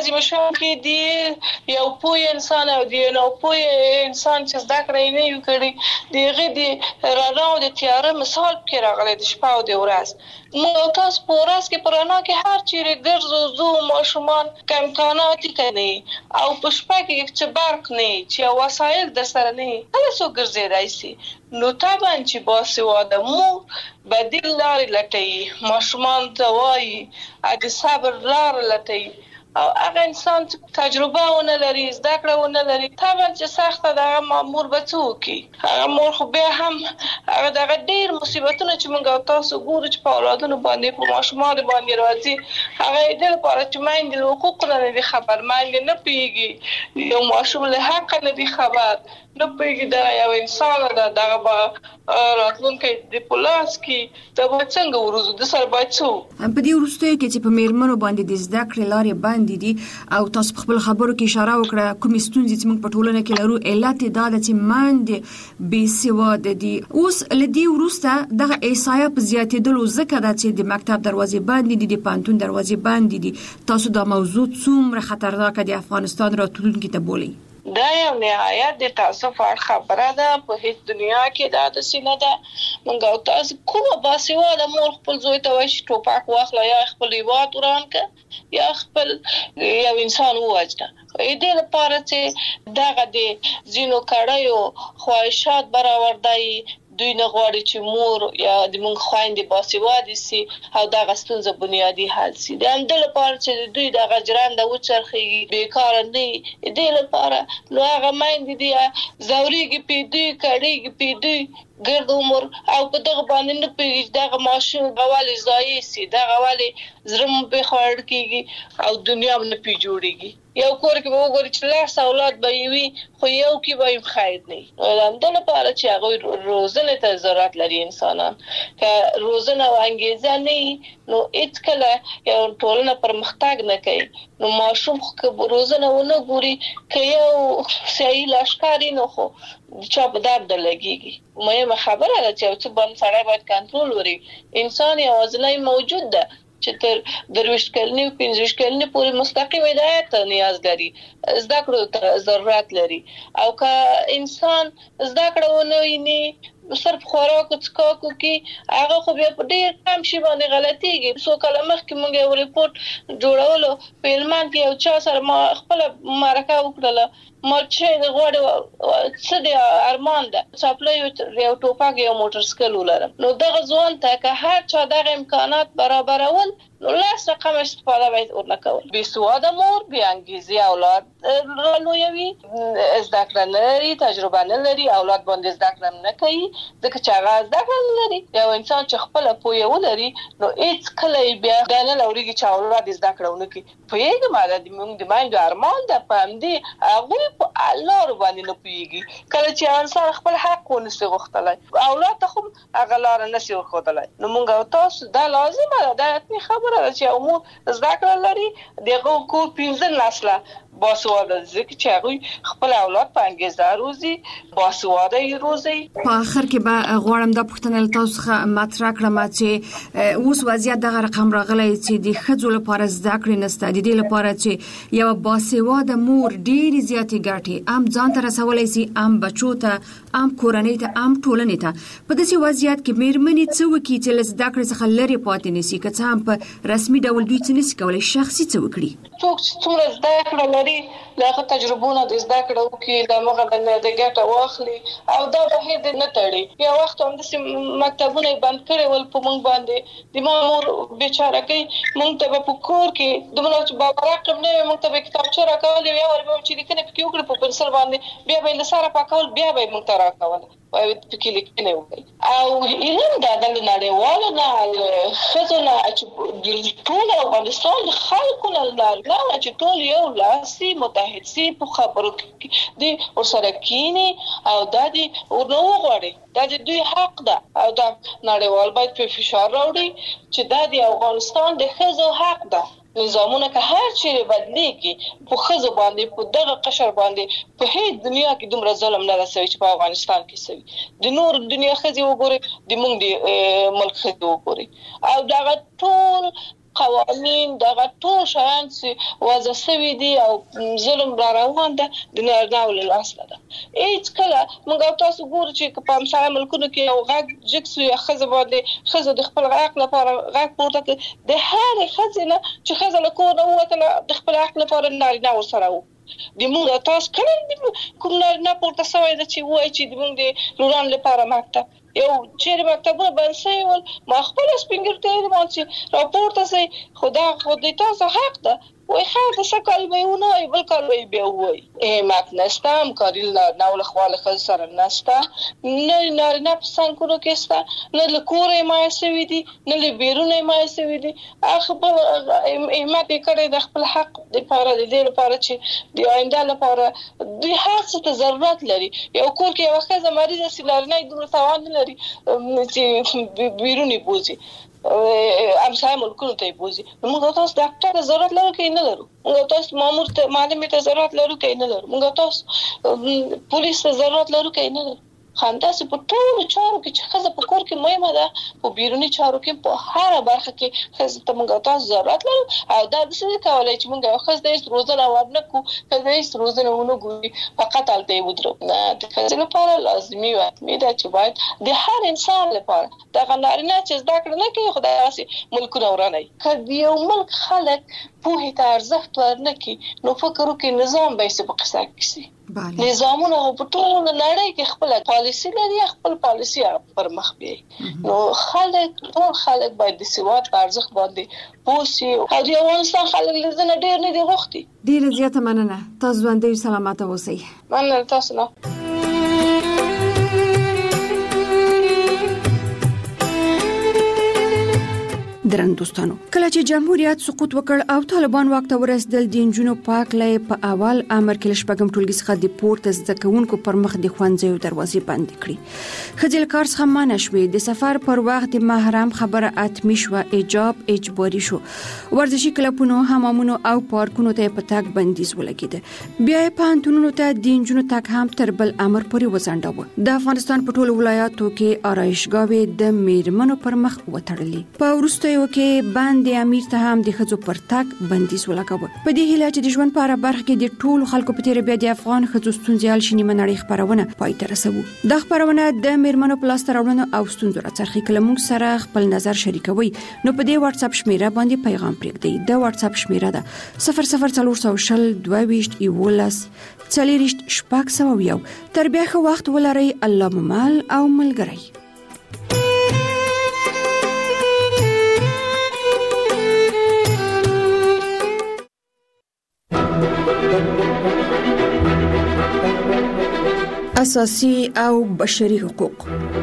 Speaker 10: بعضی مشان کې دی یو پوه انسان او دی نو پوه انسان چې زده کړې نه یو کړی دیغه دی رڼا او د تیاره مثال کې راغلی د شپه او د ورځ نو تاسو په ورځ کې پرانا کې هر چیرې ګرځو زو ماشومان کم امکانات کوي او په شپه کې چې برق نه چې وسایل د سره نه هله څو ګرځېدای شي نو طبعا چې باسواده مو بدیل لارې لټوي ماشومان ته وایي د صبر لارې لټوي او هغه انسان تجربه ونه لري زده کړه ونه لري طبعا چې سخته د مامور بچو کې هغه مور خو به هم هغه دغه ډیر مصیبتونه چې موږ تاسو ګورو چې په اولادونو باندې په ماشومان باندې راځي هغه د لپاره چې ماین د حقوق نه دي خبر ماین نه پیږي یو ماشوم له حق نه دي خبر نه پیږي دا یو انسان دا دغه راتلونکي د پولاس کې د څنګه ورزو د سر بچو
Speaker 9: په دې ورستوي کې چې په میرمنو باندې د زده کړې لارې باندې دي او تاسو خپل خبرو کې اشاره وکړه کوم ستونزې چې موږ په ټولنه کې لرو علت دا ده چې ماندې بې سواده دي اوس لدی ورسته دغه احصایه په زیاتېدلو ځکه دا چې د مکتب دروازې باندې دي د پانتون دروازې باندې دي تاسو دا موضوع څومره خطرناکه د افغانستان راتلونکي ته بولي
Speaker 10: دا یو نهایت د تاسف خبره ده په هیڅ دنیا کې دا د سینه ده مونږ او تاسو کومه باسواده مور خپل زوی ته وایي ټوپک واخله یا خپل هیواد وران که یا خپل یو انسان ووجنه دې لپاره چې دغه د ځینو کړیو خواهشات برآوردی دوی نه غواړي چې مور یا د مونږ خويندې باسواده سي او دغه ستونزه بنیادی حل سي د هم د لپاره چې دوی د غجرانده وچرخي بیکار نه دې لپاره نو هغه مایندې دی زوريږي پیډي کړيږي پیډي ګرد عمر او په دغه باندې نه پیږي دغه ماشوم غوالي ځای سي دغه غوالي زرم به خور کیږي او دنیا نه پی جوړيږي یو کور کې وګورئ چې لاس اولاد به وي خو یو کې به خیر نه ولهم د لپاره چې هغه روزنه ته ضرورت لري انسانان که روزنه او انګیزه نه نو هیڅ کله یو ټولنه پرمختګ نه کوي نو ماشوم خو روزنه ونه ګوري که یو صحیح لاشکاري نه خو چا په درد لګيږي مهمه خبره ده چې څه باندې سړی باید کنټرول وري انسان یوازینی موجود ده چې تر درویش کلنی او پنځوس کلنی پورې مستقیم هدایت ته نیاز لري زده کړو ته ضرورت لري او که انسان زده کړو نه ویني صرف خوراک او څکاکو کې هغه خو بیا په ډیر کم شی باندې غلطيږي څو کله مخکې موږ یو ریپورت جوړولو په علمان کې یو چا سره ما خپل مرکه وکړه مرچې د غوړ څه د ارمان ده چاپلې یو ټوپک یو موټر سایکل ولرم نو دغه ځوان ته که هر چا دغه امکانات برابرول نو لاس رقم استفاده باید ورنکول بې سواده مور بې انګیزې اولاد رالویوي زده کړه نه لري تجربه نه لري اولاد باندې زده کړه نه کوي ځکه چې هغه زده کړه نه لري یو انسان چې خپله پوهه ولري نو هیڅ کله بیا دا نه لورېږي چې اولاد زده کړه ونه کړي پوهېږم دا د موږ د میندو ارمان ده په همدې هغوی په لارو باندې نه پوهېږي کله چې انسان خپل حق ونسي غوښتلی اولاد ته خو هغه لاره نسي ورښودلی نو موږ او تاسو دا لازمه ده دا حتمي خبره چې امور زده کړه لري دغه کور پنځه نسله باسواده ځکه چې هغه خپل اولاد په انګیزه روزي باسواده یې روزي
Speaker 9: په اخر کې به غواړم دا پوښتنه تاسو څخه مطرح کړم چې اوس وضعیت دغه رقم راغلی چې د ښځو لپاره زده کړې نشته د دې لپاره چې یو باسواده مور ډېرې زیاتې ګټې هم ځان ته رسولی شي هم بچو ته هم کورنۍ ته هم ټولنې ته په داسې وضعیت کې مېرمنې څه وکړي چې له زده کړې څخه لرې پاتې نه شي که څه هم په رسمي ډول دوی څه نشي کولی شخصي څه وکړي
Speaker 10: څوک چې څومره زده کړه لري دغه تجربونه د زده کړه وکړي د مغه د ګټه واخلي او دا بهیر د نه تړي بیا وخت هم د مکتبونه بند کړي ول په مونږ باندې د مامور بیچاره کوي مونږ ته په کور کې د مونږ په رقم نه مونږ ته کتابچه راکول یا ورته چې لیکنه پکې وکړي په پنسل باندې بیا به لساره پاکول بیا به مونږ ته راکول او پکې لیکنه وکړي او علم دا د نړیوالو نه خزونه چې ټول افغانستان خلکو نه نه چې ټول یو لاسي متحد سي په خبرو کې دي ورسره کینی او دا دي ورنو غواړي دا د دوی حق ده او دا نړیوال باید په فشار راوړي چې دا د افغانستان د خزو حق ده نظامونه که هر چیرې بدلیږي په خزو باندې په دغه قشر باندې په هیڅ دنیا کې دومره ظلم نه رسوي چې په افغانستان کې سوي د نور دنیا خزي وګوري د موږ د ملک خزي وګوري او دغه ټول قوانین دغه ټول شیان چې وضع شوي دي او ظلم را روان ده د نارینه له لاسه ده. هیڅ کله موږ تاسو ګورو چې په همسایه ملکونو کې یو غږ جګ سوی ښځه باندې ښځه د خپل حق لپاره غږ پورته کړي، د هرې ښځې نه چې ښځه له کور نه ووتله د خپل حق لپاره نارینه ورسره وو. د موږ تاسو کله کوم نارینه پورته شوی ده چې وایي چې د موږ د لورانو لپاره مکتب یو چیرې مکتبونه بند شوي ول، ما خپله سپین ږیرو ته یې چې راپورته شئ، خو دا خو د تاسو حق ده. وای خیر د څه کال به یې ونه وایي، بل کال به یې بیا ووایي. همت نشته، همکاري له نارینه له خوا له ښځو سره نشته، نه د نارینه په څنګونو کې شته، نه له کوره یې مایع شوي دي، نه له بیرونه یې مایع شوي دي. خپل همت یې کړی د خپل حق دپاره، د دې لپاره چې د آینده لپاره دوی هر څه ته ضرورت لري. یو کور کې یوه ښځه مریضه شي، نارینه یې دومره توان نه لري چې بیرون یې بوځي، همسایه ملکونو ته یې بوځي. موږ تاسو ډاکټر ته ضرورت لرو که نه لرو؟ موږ تاسو مامور ته معلم ته ضرورت لرو که نه لرو؟ موږ تاسو پولیس ته ضرورت لرو که نه لرو؟ همداسې په ټولو چارو کې چې ښځه په کور کې مهمه ده، په بیروني چارو کې په هره برخه کې ښځې ته موږ تاسو ضرورت لرو. او دا داسې نه کولی چې موږ یو ښځه ته هېڅ روزنه ورنه کړو، ښځه هېڅ روزنه ونه ګوري، فقط هلته یې ودرو. نه، د ښځې لپاره لازمي او حتمي ده چې باید د هر انسان لپاره دغه نارینه چې زده کړه نه کوي، خو داسې ملکونه ورانوي. که د یو ملک خلک پوهې ته ارزښت ورنه کړي، نو فکر وکړي نظام به یې په قصه کې شي. نظامونه په ټوله نړۍ کې خپل پالیسي لري، خپل پالیسي پر مخ بیایي. نو خلک ټول خلک باید د سواد په ارزښت باندې پوه شي. او د افغانستان خلک له دې نه ډېر نه دي غوښتي.
Speaker 9: ډېره زیاته مننه. تاسو ژوندۍ سلامته اوسئ.
Speaker 10: مننه تاسو نه.
Speaker 9: درن دوستانو، کله چې جمهوریت سقوط وکړ او طالبان واک ته ورسېدل، د نجونو پاک لای په اول امر کې شپږم ټولګي څخه د پورته زده کوونکو پر مخ د ښوونځیو دروازې بندې کړې. ښځې له کار څخه منع شوې، د سفر پر وخت د محرم خبره اتمی شوه، حجاب اجباري شو، ورزشي کلبونو، حمامونو او پارکونو ته په تګ بندیز ولګېده. بیا یې پوهنتونونو ته د نجونو تګ هم تر بل امر پورې وځنډاوه. د افغانستان په ټولو ولایاتو کې آرایشګاوې د میرمنو پر مخ وتړلې. په وروستیو کې باندې امیر ته هم د ښځو پر تګ بندیز ولګاوه. په دې هیله چې د ژوند په هره برخه کې د ټولو خلکو په تیر بیا د افغان ښځو ستونزې حل شي، نیمه نړۍ خپرونه پای ته رسوو. دا خپرونه د میرمنو په لاسته راوړنو او ستونزو راڅرخي. کله موږ سره خپل نظر شریکوي، نو په دې واتس اپ شمیره باندې پیغام پرېږدئ. د واتس اپ شمیره ده صفر صفر څلور سوه شل دوه ویشت یولس څلېرویشت شپږ سوه یو. تر بیا ښه وخت ولرئ. الله مو مل او ملګری. اساسي او بشري حقوق.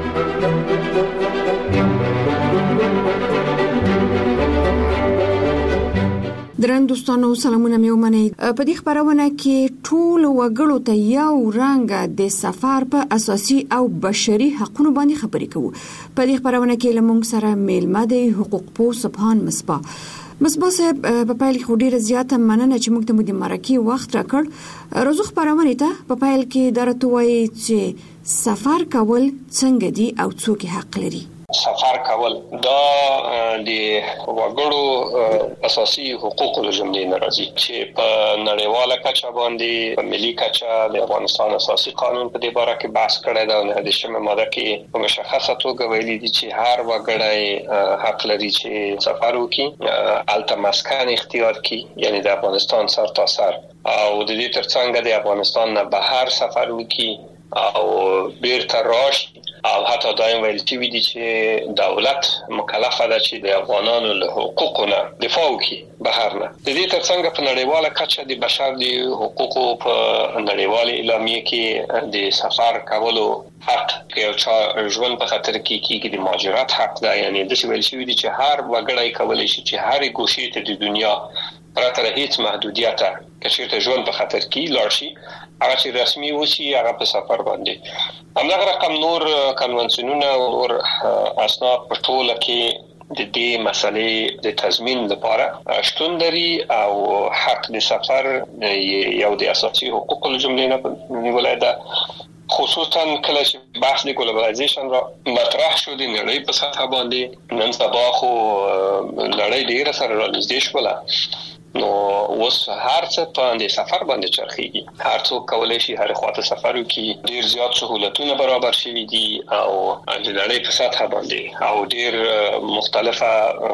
Speaker 9: درن دوستانو، سلامونه مې ومنئ. په دې خبرونه کې ټول وګړو ته یو رنګ د سفر په اساسي او بشري حقوقو باندې خبرې کوو. په دې خبرونه کې لمونږ سره میلمه دی حقوق پوه سبحان مصباح. مصباح صاحب، په پیل کې ډیره زیاته مننه چې موږ ته مو د مرکې وخت راکړ. روزو خبرونه ته په پیل کې درته وایي چې سفر کول څنګه دي او څوک حق لري.
Speaker 12: سفر کول دا د وګړو اساسي حقوق له جملې نه راځي چې په نړیواله کچه باندې په ملي کچه د افغانستان اساسي قانون په دې باره کې بحث کړی دی. نه د شمه ماده کې په مشخصه توګه ویلي دي چې هر وګړی حق لري چې سفر وکړي، الته مسکن اختیار کړي، یعنی د افغانستان سر تا سر، او د دې ترڅنګ د افغانستان نه بهر سفر وکړي او بیرته راشي. او حتی دایم ویل شوي دي چې دولت مکلفه ده چې د افغانانو له حقوقو نه دفاع وکړي بهر نه. د دې ترڅنګ په نړیواله کچه د بشر د حقوقو په نړیواله اعلامیه کې د سفر کولو حق که یو چا ژوند په خطر کې کېږي د مهاجرت حق ده. یعنی داسې ویل شوي دي چې هر وګړی کولی شي چې هرې ګوشې ته د دنیا پرته له هیڅ محدودیته که چېرته ژوند په خطر کې لاړ شي، هغه چې رسمي وشي هغه په سفر باندې. همدغه رقم نور کنونسیونونه او نور اسناد په ټوله کې د دې مسلې د تضمین لپاره شتون لري او حق د سفر یو د اساسي حقوقو له جملې نه نیولای ده. خصوصا کله چې بحث د ګلوبلایزیشن را مطرح شو د نړۍ په سطح باندې. نن سبا خو نړۍ ډیره سره راځي شوله، نو اوس هر څه په دې سفر باندې چرخيږي. هر څوک کولای شي هر خواته سفر وکړي. ډیر زیات سہولتونه برابر شوي دي او د نړۍ په سطح باندې او ډیر مختلفه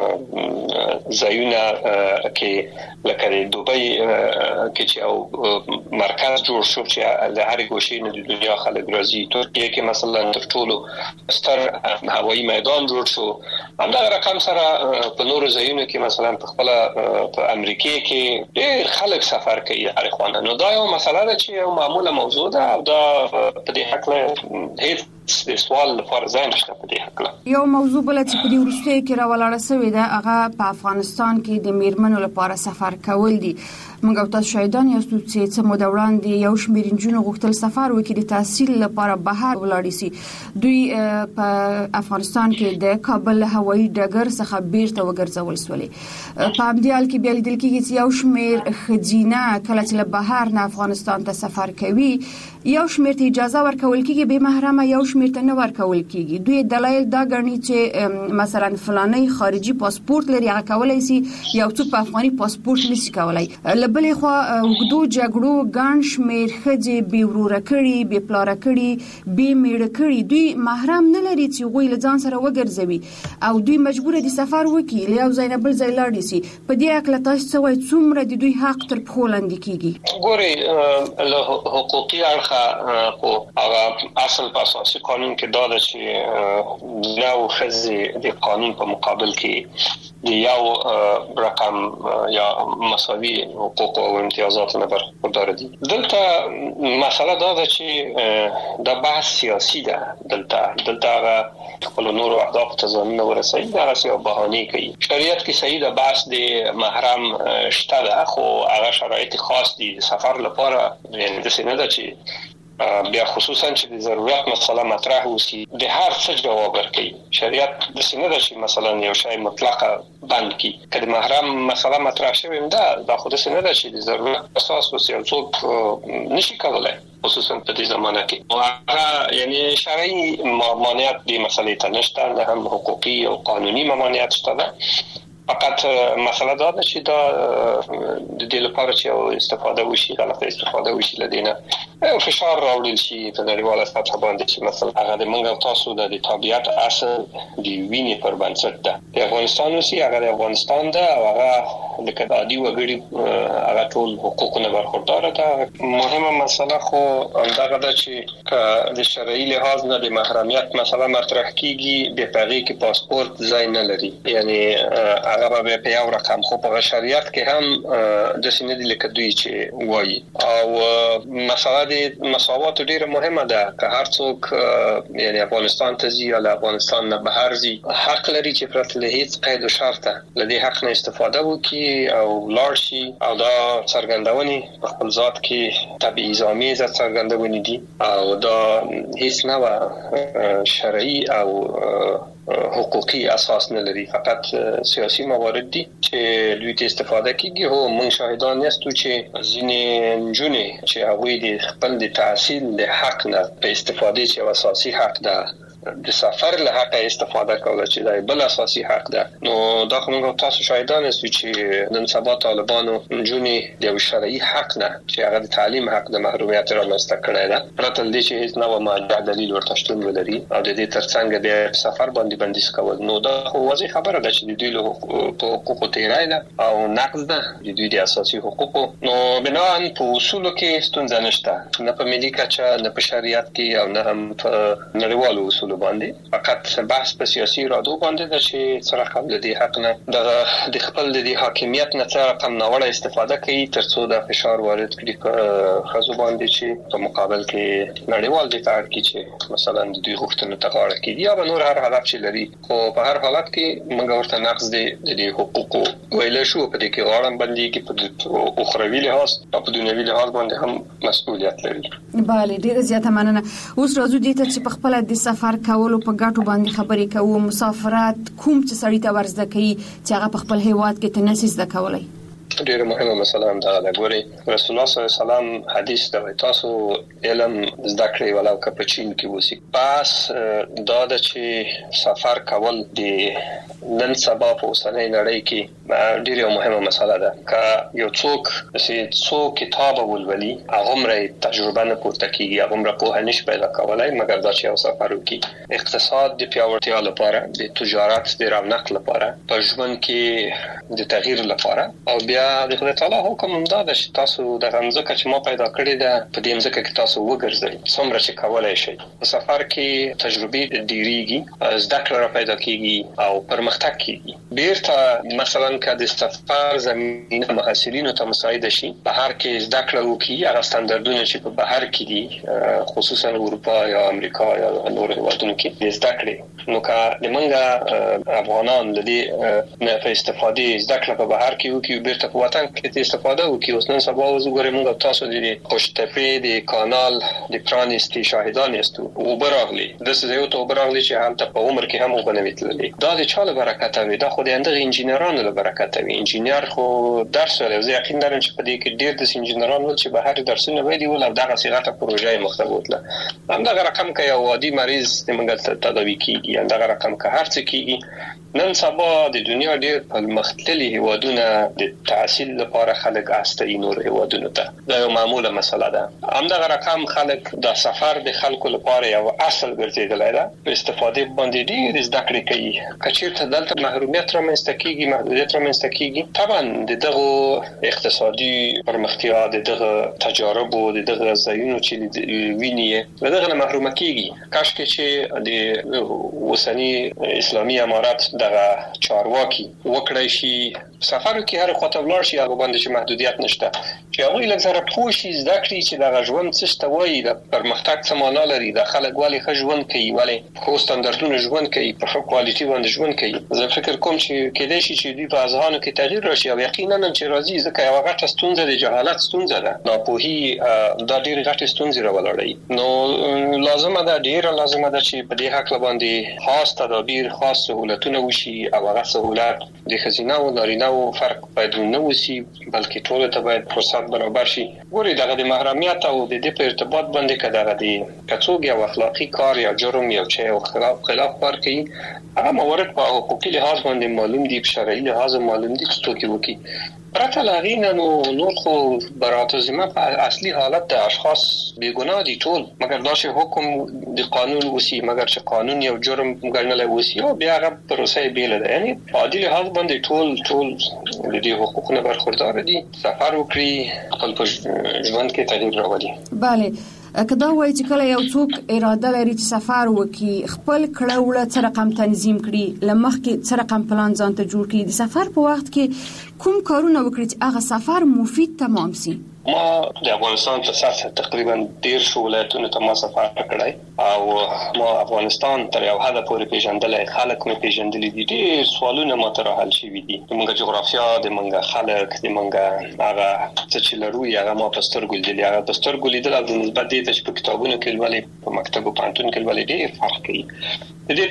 Speaker 12: ځایونه کې لکه د دوبۍ کې چې او مرکز جوړ شو چې د هر ګوشې نه د دنیا خلک راځي. ترکیه کې مثلا تر ټولو ستر هوایي میدان جوړ شو. همدغه رقم سره په نورو ځایونو کې مثلا په خپل په امریکا کې ډېر خلک سفر کوي هر خوانه. نو دا یو مسله ده چې یو معموله موضوع ده او دا په دې حق له هیڅ د سوال لپاره ځای نشته په دې حق له.
Speaker 9: یو موضوع بل چې په دې وروستیو کې راولاړه شوې ده هغه په افغانستان کې د میرمنو لپاره سفر کول دي. موږ او تاسو شاهدان یاستو چې څه موده وړاندې یو شمېر نجونو غوښتل سفر وکړي د تحصیل لپاره بهر ولاړ شي. دوی په افغانستان کې د کابل هوایي ډګر څخه بیرته وګرځول شولې. په همدې حال کې بیا لیدل کېږي چې یو شمېر ښځینه کله چې له بهر نه افغانستان ته سفر کوي یو شمېر ته اجازه ورکول کېږي به محرمه، یو شمېر ته نه ورکول کېږي. دوی دلایل دا ګڼي چې مثلا فلانی خارجي پاسپورت لري هغه کولای شي یو څوک په افغاني پاسپورت نشي کولای. بلې خو وګړو جګړو ګڼ شمېر ښځې بې وروره کړي، بې پلاره کړي، بې میړه کړي. دوی محرم نه لري چې هغوی له ځان سره وګرځوي او دوی مجبور دي سفر وکړي له یو ځای نه بل ځای لاړ شي. په دې اړه تاسو څه وایئ څومره د دوی حق تر پښو لاندې کیږي؟
Speaker 12: ګورئ له حقوقي اړخه خو هغه اصل په اساسي قانون کې دا ده چې نو ښځې د قانون په مقابل کې د یو رقم یا مساوي حقوق او امتیازات نه برخوردار دي. دلته مسله دا ده چې د بحث سیاسي ده. دلته دلته خپل نور اهداف ته ځان ورسوي دا سیاسي بهانه کوي. شریعت کې صحیح ده بحث د محرم شته ده خو هغه شرایط خاص دي سفر لپاره. یعنی د سینه ده چې بیا خصوصا چې د ضرورت مسله مطرح وسی د هر څه جواب ورکړي. شریعت د سینه ده چې مثلا یو شی مطلقه بند کی کله محرم مسله مطرح شوی ده دا خود سینه ده چې د ضرورت اساس وسی او څوک نشي کولای خصوصا په دې زمانه کې. هغه یعنی شرعي ممانعت د مسلې ته نشته، نه هم حقوقي او قانوني ممانعت شته. فقط مسله دا ده چې دا د دې لپاره چې استفاده وشي غلطه استفاده وشي لدينا فشار راوړل شي په نړیواله سطح باندې چې مثلا هغه د منګو تاسو د طبيعت اصل دی ویني پر بنسټ ده. د افغانستان اوسي هغه د افغانستان ده او هغه د کډادي وګړي هغه ټول حقوقونه برخوردار ده. مهمه مسله خو هغه ده چې د شرعي لحاظ نه د محرمیت مسله مطرح کیږي د پغې کې پاسپورت ځای نه لري. یعنی هغه به په یو رقم خو په شریعت کې هم د سینې د لیکدوی چې وایي او مسله د مساوات ډیره مهمه ده که هر څوک یعنی افغانستان ته ځي یا افغانستان نه بهر ځي حق لري چې پرته له هیڅ قید او شرط له دې حق نه استفاده وکړي او لاړ شي او دا څرګندونې په خپل ذات کې تبعیض‌آمیز څرګندونې دي او دا هیڅ نه شرعي او حقوقي اساس نه لري. فقط سیاسي موارد دي چې دوی ته استفاده کیږي. هو موږ شاهدان یاستو چې ځینې نجونې چې هغوی د خپل د تحصیل د حق نه په استفاده چې اساسي حق ده د سفر له حق استفاده کول چې دا بل اساسي حق ده. نو دا کومه تاسو شاهدان یاستو چې نن سبا طالبانو نجونې د شرعي حق نه چې هغه د تعلیم حق د محرومیت رامنځته کړی ده پرته له دې چې هیڅ نوې ماده دلیل ورته شتون ولري او د دې ترڅنګ د سفر باندې بندیز کول. نو دا خو واضح خبره ده چې د دوی له حقوقو تیرای ده او نقض ده د دوی د اساسي حقوقو. نو بناء په اصولو کې ستونزه نشته، نه په ملي کچه نه په شریعت کې او نه هم په نړیوالو اصولو باندې. فقط بحث په سیاسي ارادو باندې ده چې څه رقم د دې حق نه د خپل د حاکمیت نه څه رقم ناوړه استفاده کوي ترڅو د فشار وارد کړي په خزو باندې چې په مقابل کې نړیوال دفاع کوي چې مثلا د دوی غوښتنو ته غاړه کیږي یا به نور هر حالت چې لري. خو په هر حالت کې موږ ورته نقض دي د حقوقو ویل شو په دې کې غاړه باندې کې په اخروی لحاظ او په دنیوي لحاظ باندې هم مسؤلیت لري.
Speaker 9: bale ډیره زیاته مننه. اوس راځو دې ته چې په خپل د سفر کولو په ګټو باندې خبرې کوو. مسافرت کوم چې سړی ته ورزده کوي چې هغه په خپل هیواد کې تنسیز د کولای؟
Speaker 12: ډیره مهمه مسله هم ده. ګوري رسول الله صلی الله علیه وسلم حدیث دا تاسو علم زده کړئ ولو که په چین کې وسی. پس دا د چې سفر کول د نن سبا په اوسنۍ نړۍ کې ډیره مهمه مسله ده. که یو څوک چې څو کتاب ولولي هغه مری تجربه نه پورته کیږي، هغه مری په هنيش پیدا کولای، مګر دا چې یو سفر وکي اقتصاد د پیاوړتیا لپاره، د تجارت د رونق لپاره، په ژوند کې د تغییر لپاره، او بیا د خدای تعالی حکم هم دا چې تاسو د غنځکه چې ما پیدا کړی ده په دې ځکه کې تاسو وګرځئ څومره چې کولای شئ. په سفر کې تجربې ډیریږي، زده کړه پیدا کیږي او پرمختګ کیږي. بیرته مثلا که د سفر زمینه محصلینو ته مساعد شي، بهر کې زده کړه وکړي، هغه ستاندردونه چې په بهر کې دي خصوصا اروپا یا امریکا یا نور هیوادونو کې زده کړي، نو که د منګه افغانان د دې نه په استفاده زده کړه په بهر کې وکړي، بیرته په وطن کې استفاده وکړي. اوس نن سبا وګورئ موږ تاسو د خوشتپې د کانال د پرانیستي شاهدان یاستو. او براغلی د څه یو ته براغلی چې هلته په عمر کې هم وبنویتللی. دا د چا له برکت وي؟ دا خو د اندغه انجینرانو له برکت وي. انجینر خو درس ولې زه یقین لرم چې په دې کې ډېر د انجینرانو چې به هر درسونه وایي ول او دغه صيغه پروژه مختبوتله. همدغه رقم کې یو عادي مریض د منګل تداوی کیږي، همدغه رقم کې هر څه کیږي. نن سبا د دنیا ډېر پرمختللي هیوادونه د تحصیل لپاره خلک استي نور هیوادونو ته. دا یو معموله مسله ده. همدغه رقم خلک د سفر د خلکو لپاره یو اصل ګرځیدلی ده. په استفاده باندې ډېر زده کړې کوي. کچیرته دلته محرومیت رامنځته کیږي، محدودیت رامنځته کیږي، طبعا د دغه اقتصادي پرمختیا، د دغه تجارب او د دغه ځایونو چې ویني له دغه محروم کیږي. کاش کې چې د اوسنی اسلامي امارات دغه چارواکي وکړای شي سفر کې هر خواته ولاړ شي، هغه باندې چې محدودیت نشته، چې هغه لږ زره پوه شي، زده کړي چې دغه ژوند څه ته وایي، د پرمختګ څه معنا لري، د خلک ولې ښه ژوند کوي، ولې خو ستاندردونه ژوند کوي، په ښه کوالټي باندې ژوند کوي. زه فکر کوم چې کېدای شي چې دوی په اذهانو کې تغییر راشي او یقینا چې راځي، ځکه یو غټه ستونزه د جهالت ستونزه ده. ناپوهي دا ډېر غټه ستونزه راولړي. نو لازمه ده، ډېر لازمه ده چې په دې حق باندې خاص تدابیر، خاص سہولتونه وشي او هغه سہولت د خزینه او نارینه او فرق باید نه وسی، بلکې ټول ته باید فرصت برابر شي. ګوري دغه د محرمیت او د دې په ارتباط باندې کداغه د کڅوګ او اخلاقی کار یا جرم یا چه او خلاف خلاف کار کوي، هغه موارد په حقوقي لحاظ باندې معلوم دي، په شرعي لحاظ معلوم دي چې توګه وکي. پرته لاغینه نو نور خو برات ذمه په اصلي حالت د اشخاص بیګناه دي ټول، مګر دا چې حکم د قانون وسی، مګر چې قانون یو جرم ګڼل وسی او بیا هغه پروسه بیل ده. یعنی په عادي لحاظ باندې ټول ټول د دې حقوقونو برخوردار دي، سفر وکړي، خپل ژوند کې تغییر راوړي.
Speaker 9: bale کدا وایي چې کله یو څوک اراده لري چې سفر وکړي، خپل کړه وړه څه رقم تنظیم کړي، لمخ کې څه رقم پلان ځان ته جوړ کړي، د سفر په وخت کې کوم کارونه وکړي چې هغه سفر مفید تمام سي.
Speaker 12: ما د افغانستان په سطح تقریبا ډیر ولایتونو ته ما سفر کړی او ما افغانستان تر یو حد پورې پیژندلای، خلک مې پیژندلي دي، ډیر سوالونه ما ته راحل شوي دي. موږ جغرافیا، د موږ خلک، د موږ هغه څه چې لرو هغه ما په سترګو لیدل، هغه په سترګو لیدل او د نسبت دې ته په کتابونو کې ولې په مکتب او پانتون کې ولې ډیر فرق کوي. د دې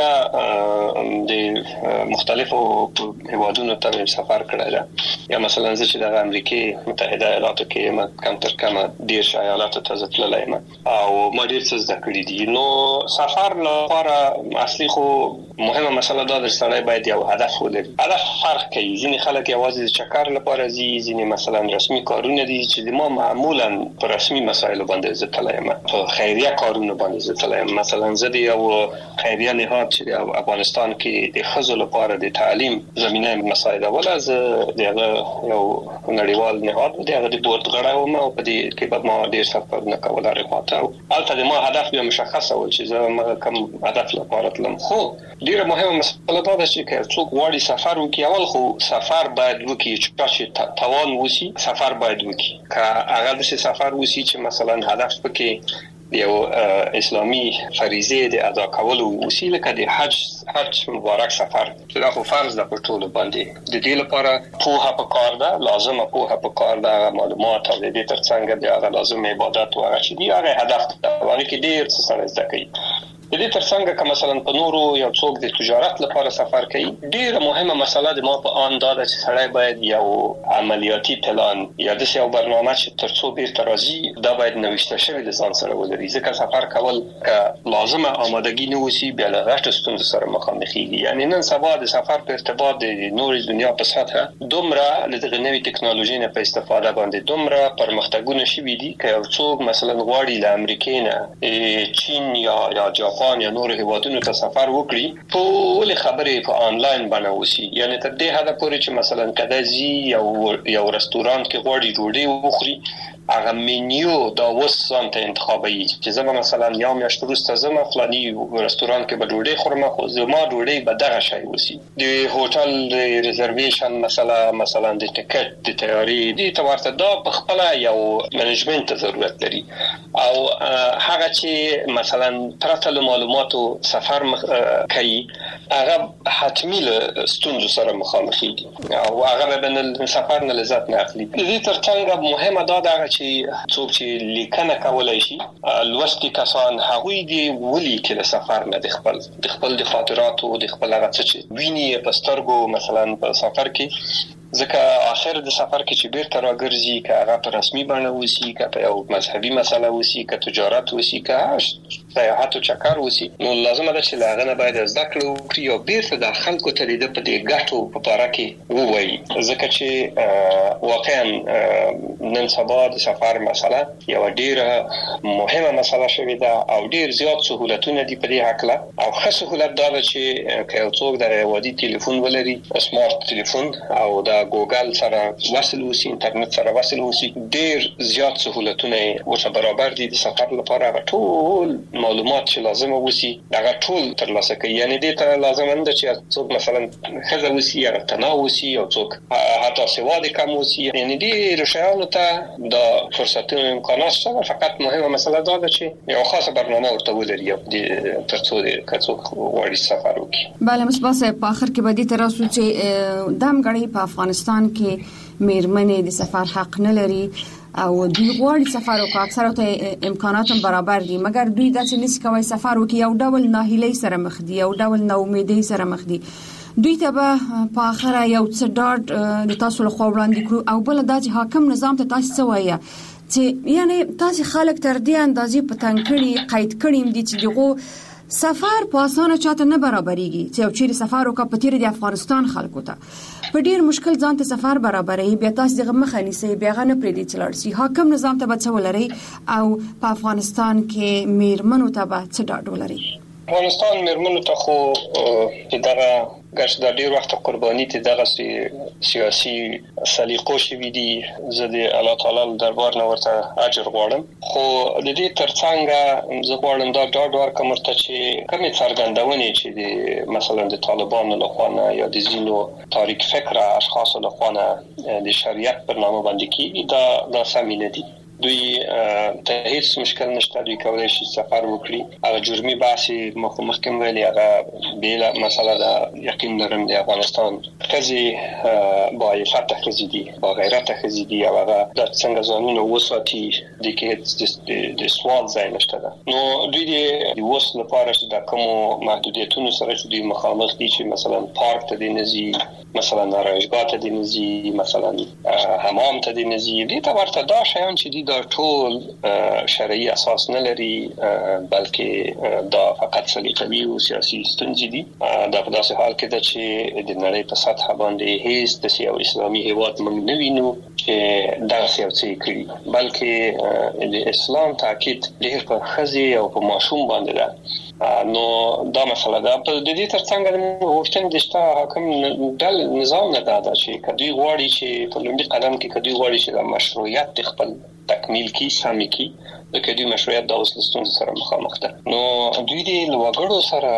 Speaker 12: ترڅنګ د مختلفو هیوادونو ته سفر کړی دا، یا مثلا چې د امریکای متحده ایالاتو کې ما کم تر کم ډیر ایالاتو ته ځتللی یم او ما ډیر څه زده کړي دي. نو سفر لپاره اصلي خو مهمه مسله دا د سړی باید یو هدف ولري. هدف فرق کوي، ځینې خلک یوازې د چکر لپاره ځي، ځینې مثلا رسمي کارونه دي چې ما معمولا په رسمي مسایلو باندې ځتلی یم، په خیریه کارونه باندې ځتلی یم. مثلا زه د یو خیریه نهاد چې د افغانستان کې د ښځو لپاره د تعلیم زمینه مساعده ولا زه دغه یو نړیوال نهاد دی، هغه د بورډ غړی وم او په دې کې به ما ډېر سفرونه کول هغه او البته د ما هدف بیا مشخصه و چې زه ما کوم هدف لپاره تلم. خو ډیره مهمه مسله دا ده چې څوک غواړي سفر وکړي، اول خو سفر باید وکړي چې توان وسی، سفر باید وکړي که هغه د سفر وسی چې مثلا هدف پکې یو اسلامی فریضه د ادا کولو وسیله کده حج حج مبارک سفر چې دا خو فرض ده په ټولو باندې. د دې لپاره پوهه پکار ده، لازمه پوهه پکار ده، معلومات او د دې ترڅنګ د هغه لازم عبادت او هغه چې دی هغه هدف ده، هغه کې ډیر څه سره زده کوي. د د دې ترڅنګ که مثلا په نورو یو څوک د تجارت لپاره سفر کوي، ډیره مهمه مسله د ما په آن دا ده چې سړی باید یو عملیاتي پلان یا د یو برنامه چې ترڅو بیرته راځي دا باید نوښته شوی د ځان سره ولري، ځکه سفر کول که لازمه آمادګي نه وسی بیا له غټ ستونزو سره مخامخېږي. یعنی نن سبا د سفر په ارتباط د نورې دنیا په سطحه دومره له دغه نوې ټکنالوژي نه په استفاده باندې دومره پرمختګونه شوي دي که یو څوک مثلا غواړي له امریکا نه چین یا یا جاپان یا نور هیوادونو ته سفر وکړي، ټول خبرې په آنلاین باندې وسی. یعنی تر دې حد پورې چې مثلا کله زی یو یو رستورانت کې غواړي ډوډۍ وخوري، هغه منیو دا وسان ته انتخابي چې زما مثلا یا میاشت وروسته زما فلاني رستوران کې به ډوډۍ خورم، خو زما ډوډۍ به دغه شی وسی. د هوټل ریزرویشن مثلا مثلا د ټیکټ د تیاری د تورته دا په خپل یو منیجمنت ضرورت لري، او هغه چې مثلا پرته له معلوماتو سفر کوي هغه حتمی له ستونزو سره مخامخېږي او هغه به د سفر نه لذت نه اخلي. د دې ترڅنګ مهمه دا ده چې څوک چې لیکنه کولای شي لوستي کسان هغوی دی ولي کې له سفر نه د خپل د خپل د خاطراتو د خپل هغه څه چې ویني په سترګو مثلا په سفر کې، ځکه اخر د سفر کې چې بیرته راګرځي که هغه په رسمي بڼه وسی، که په یو مذهبي مسله وسی، که تجارت وسی، که سیاحت او چکر وسی، نو لازمه ده چې لاغه نه باید زده کړو کړی او بیرته د خلکو ته د په دې ګټو په اړه کې ووایي، ځکه چې واقعا نن سبا د سفر مسله یو ډیره مهمه مسله شوې ده او ډیر زیات سہولتونه دي په دې حق له. او ښه سہولت دا ده چې که یو څوک د وادي ټلیفون ولري، سمارټ ټلیفون او د ګوګل سره وصل وسی، انټرنیټ سره وصل وسی، ډیر زیات سہولتونه ورته برابر دي د سفر لپاره. ټول معلومات چې لازمه وسی هغه ټول ترلاسه کوي. یعنی دې ته لازم نه ده چې څوک مثلا خزه وسی یا تناو وسی او څوک حتی سواد کم وسی، یعنی ډیر شیانو ته د فرصتونو امکانات شته. فقط مهمه مسله دا ده چې یو خاصه برنامه ورته ولري ترڅو د څوک وړي سفر وکړي.
Speaker 9: بله مصباح صاحب، په اخر کې به دې تر اوسه چې دم غړي په افغانستان کې میرمنې د سفر حق نه لري او دوی غواړي سفر وکړي، اکثره ته امکانات هم برابر دي، مګر دوی داسې نشي کوي سفر وکړي، یو ډول ناهیلۍ سره مخ دي، یو ډول ناامیدۍ سره مخ دي. دوی ته به په اخره یو څه ډاډ د تاسو له خوا وړاندې کړو. او بل دا چې حاکم نظام ته تاسو څه وایي چې یعنی تاسو خلک تر دې اندازې په تنګ کړي قید کړي دي چې دغه سفر په اسانه چاته نه برابرېږي، چې یو چیرې سفر وکړه په تیر د افغانستان خلکو ته په ډیر مشکل ځان ته سفر برابرې، بیا تاسو دغه مخه نیسئ، بیا غنه پرې دي چلار سي. حاکم نظام ته به څه ولري او په افغانستان کې میرمنو ته به څه ډاډ ولري؟
Speaker 12: افغانستان میرمنو ته خو دغه ګرځ د ډیر وخت قرباني ته دغه سیاسي سلیقو شوي دي. زه د الله تعالی دربار نه ورته اجر غواړم، خو د دې ترڅنګ زه غواړم دا ډاډ ورکړم ورته چې کومې څرګندونې چې د مثلا د طالبانو لخوا نه یا د ځینو تاریک فکره اشخاصو لخوا نه د شریعت پر نامه باندې کیږي دا دا سمې نه دي. دوی ته هیڅ مشکل نشته، دوی کولای شي سفر وکړي. هغه جرمي باسي مخکې ویلي هغه بیل مسله ده. یقین لرم د افغانستان ښځې با عفته ښځې دي، با غیرته ښځې دي او هغه د څنګه ځانونه وساتي د کې د سوال ځای نشته ده. نو دوی د اوس لپاره چې د کومو محدودیتونو سره چې دوی مخامخ دي چې مثلا پارک ته دي نزي، مثلا آرایشگاه ته دي نزي، مثلا حمام ته دي نزي، دې ته ورته دا شیان چې دي دا ټول شرعي اساس نه لري، بلکې دا فقط سلیقوي او سیاسي ستونزې دي. دا په داسې حال کې ده چې د نړۍ په سطح باندې هیڅ د یو اسلامي هیواد موږ نه وینو چې دا څه څه کړي، بلکې د اسلام تاکید ډېر په ښځې او په ماشوم باندې ده. نو دا مسله ده. په دې ترڅنګ د وختن د شته حاکم ډل نظام نه دا چې کدی غواړي چې په لومړي قدم کې کدی غواړي چې د مشروعیت خپل تکمیل کی سامي کی د کدی مشروعیت د اوسلستون سره مخامخ ده. نو دوی د وګړو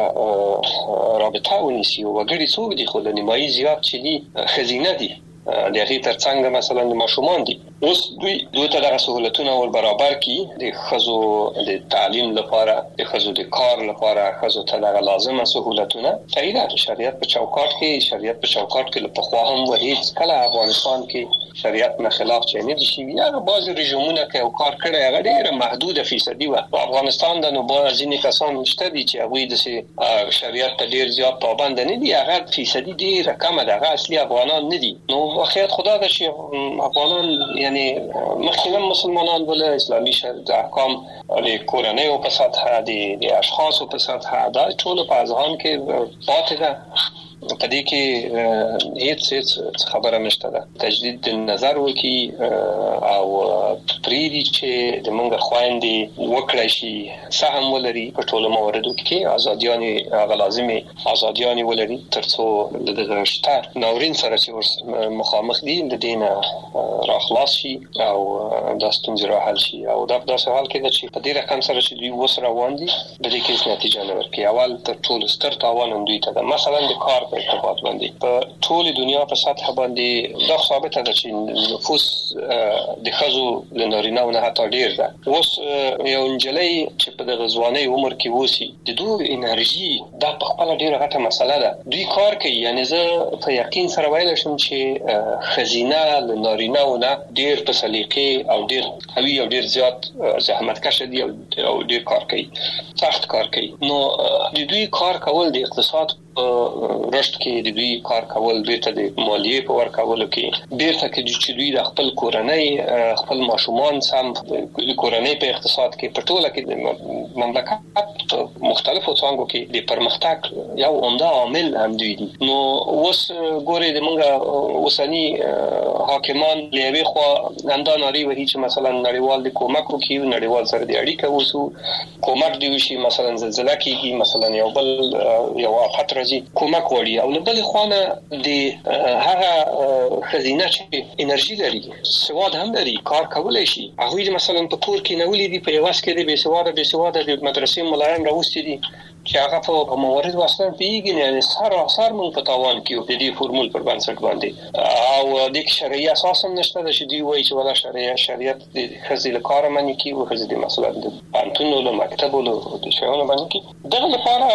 Speaker 12: سره رابطه ونیسي او وګړي څوک دي خو د نیمایي زیات چې دي خزینه دي د هغې ترڅنګ مثلا د ماشومان دي اوس دوی دوی ته دغه سہولتونه ور برابر کړي د خزو د تعلیم لپاره د خزو د کار لپاره خزو ته دغه لازمه سہولتونه تایید شریعت په چوکاټ کې شریعت په چوکاټ کې په خوا هم وهیڅ کله افغانستان کې شریعت نه خلاف چې نه دي شي هغه بعض رژیمونه کې او کار کړي هغه ډیره محدوده فیصدي و په افغانستان د نو بعض ځینې کسان مشته دي چې هغه د شریعت ته ډیر زیات پابند نه دي هغه فیصدي ډیره کم ده هغه اصلي افغانان نه دي نو واقعیت خدا ده چې افغانان یعنی مخکې مسلمانان ول اسلامي شریعت احکام د کورنۍ او په سطح د اشخاص په سطح دا ټول په ځان کې پاتې ده په دې کې هیڅ هیڅ خبره نشته ده تجدید نظر وکي او پریدي چې د موږ خويندې وکړای شي سهم ولري په ټولو مواردو کې ازادياني غلازمي ازادياني ولري ترڅو د شته ناورین سره چې مخامخ دي د دینه راخلاص شي او د ستونزې را حل شي او دا په سوال کې چې په دې رقم سره چې دوی وسره روان دي د دې کې نتیجه نه ورکړي اول تر ټولو ستر تاوان دوی ته ده مثلا د کار په ارتباط باندې په ټول دنیا په سطح باندې دا ثابت ده چې نفوس د خزو له نارینه‌و نه حتی ډیر ده اوس یو انجلۍ چې په د غزواني عمر کې وسی د دوی انرژي دا په خپل ډیره غټه مسله ده دوی کار کوي یعنی زه په یقین سره ویل شم چې خزینه له نارینه‌و نه ډیر په سلیقې او ډیر قوي او ډیر زیات زحمت کش دي او ډیر کار کوي سخت کار کوي نو د دوی کار کول د اقتصاد رشد کې د دوی کار کول دوی ته د مالیې په ورکولو کې بیرته کې چې دوی د خپل کورنۍ خپل ماشومان سم د کورنۍ په اقتصاد کې په ټوله کې د مملکت مختلفو څانګو کې د پرمختګ یو عمده عامل هم دوی دي نو اوس ګوري د موږ اوسنی حاکمان لوي خو انده ناری وهي چې مثلا نړیوال د کومک وکړي نړیوال سره د اړیکه وسو کومک دی وشي مثلا زلزلہ کېږي مثلا یو بل یو افت کومک وړي او له بل خوانه د هغه خزینه چې انرژي لري سواد هم لري کار کولای شي هغه مثلا په کور کې نه ولې دی په واس کې د بي سواده بي سواده د مدرسې ملایم راوستي دي چې هغه په موارد واسطه پیږي نه سر اثر مون په تاوان کې د دې فورمول پر بنسټ باندې او د شرعي اساس هم نشته چې دی وایي چې ولا شرعي شریعت د خزل کار منی کې او خزل مثلا د پانتونو له مکتب له د شیانو باندې کې دغه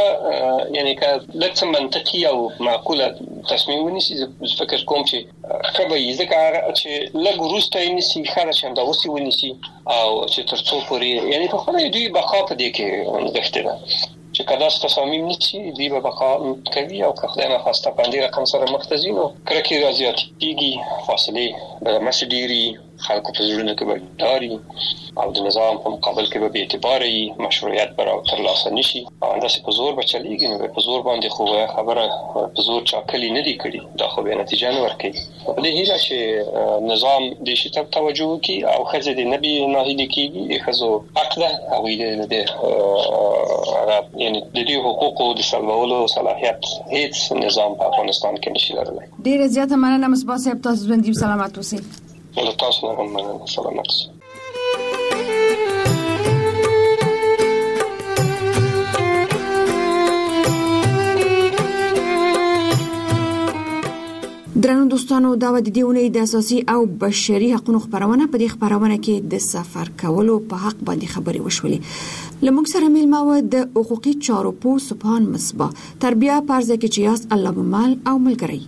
Speaker 12: لپاره یعنی که لکه منطقي او معقوله تصمیم ونیسي فکر کوم چې خبري ځکه چې لږ وروسته یې نسی خرج هم دا اوسې ونیسي او چې ترڅو پورې یعنی په خپل دوی بقا په دې کې غوښته ده چې کله ست تصامیم نشي دی به بقا کوي او که خدای نه خواسته باندې رقم سره مختزینو کرکی راځيږي فاصله به مسډيري خلکو په ژوند کې به داري او د نظام په مقابل کې به اعتباري مشروعیت پر تر لاسه نشي او انداسې په زور بچلېږي نو په زور باندې خو خبره په زور چاکلي نه دی کړی دا خو به نتیجه نه ورکړي په دې هیله چې نظام د شي ته توجه کوي او خزه د نبی ناهیلي کیږي خزو عقده او د یعنی د دې حقوقو د سلبولو صلاحیت هیڅ نظام په افغانستان کې نشي لرلی
Speaker 9: ډیره زیاته مننه مصباح صاحب تاسو ژوندۍ سلامت اوسئ
Speaker 12: له تاسو نه هم مننه سلامت اوسئ
Speaker 9: درنو دوستانو دا و د دې ونې د اساسي او بشري حقوقو خبرونه په دې خبرونه کې د سفر کولو په حق باندې خبرې وشولې لمونږ سره ملما و د حقوقي چارو په سبحان مصباح تربیه پرځه کې چې یاست الله بمال او ملګری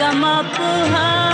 Speaker 13: زما په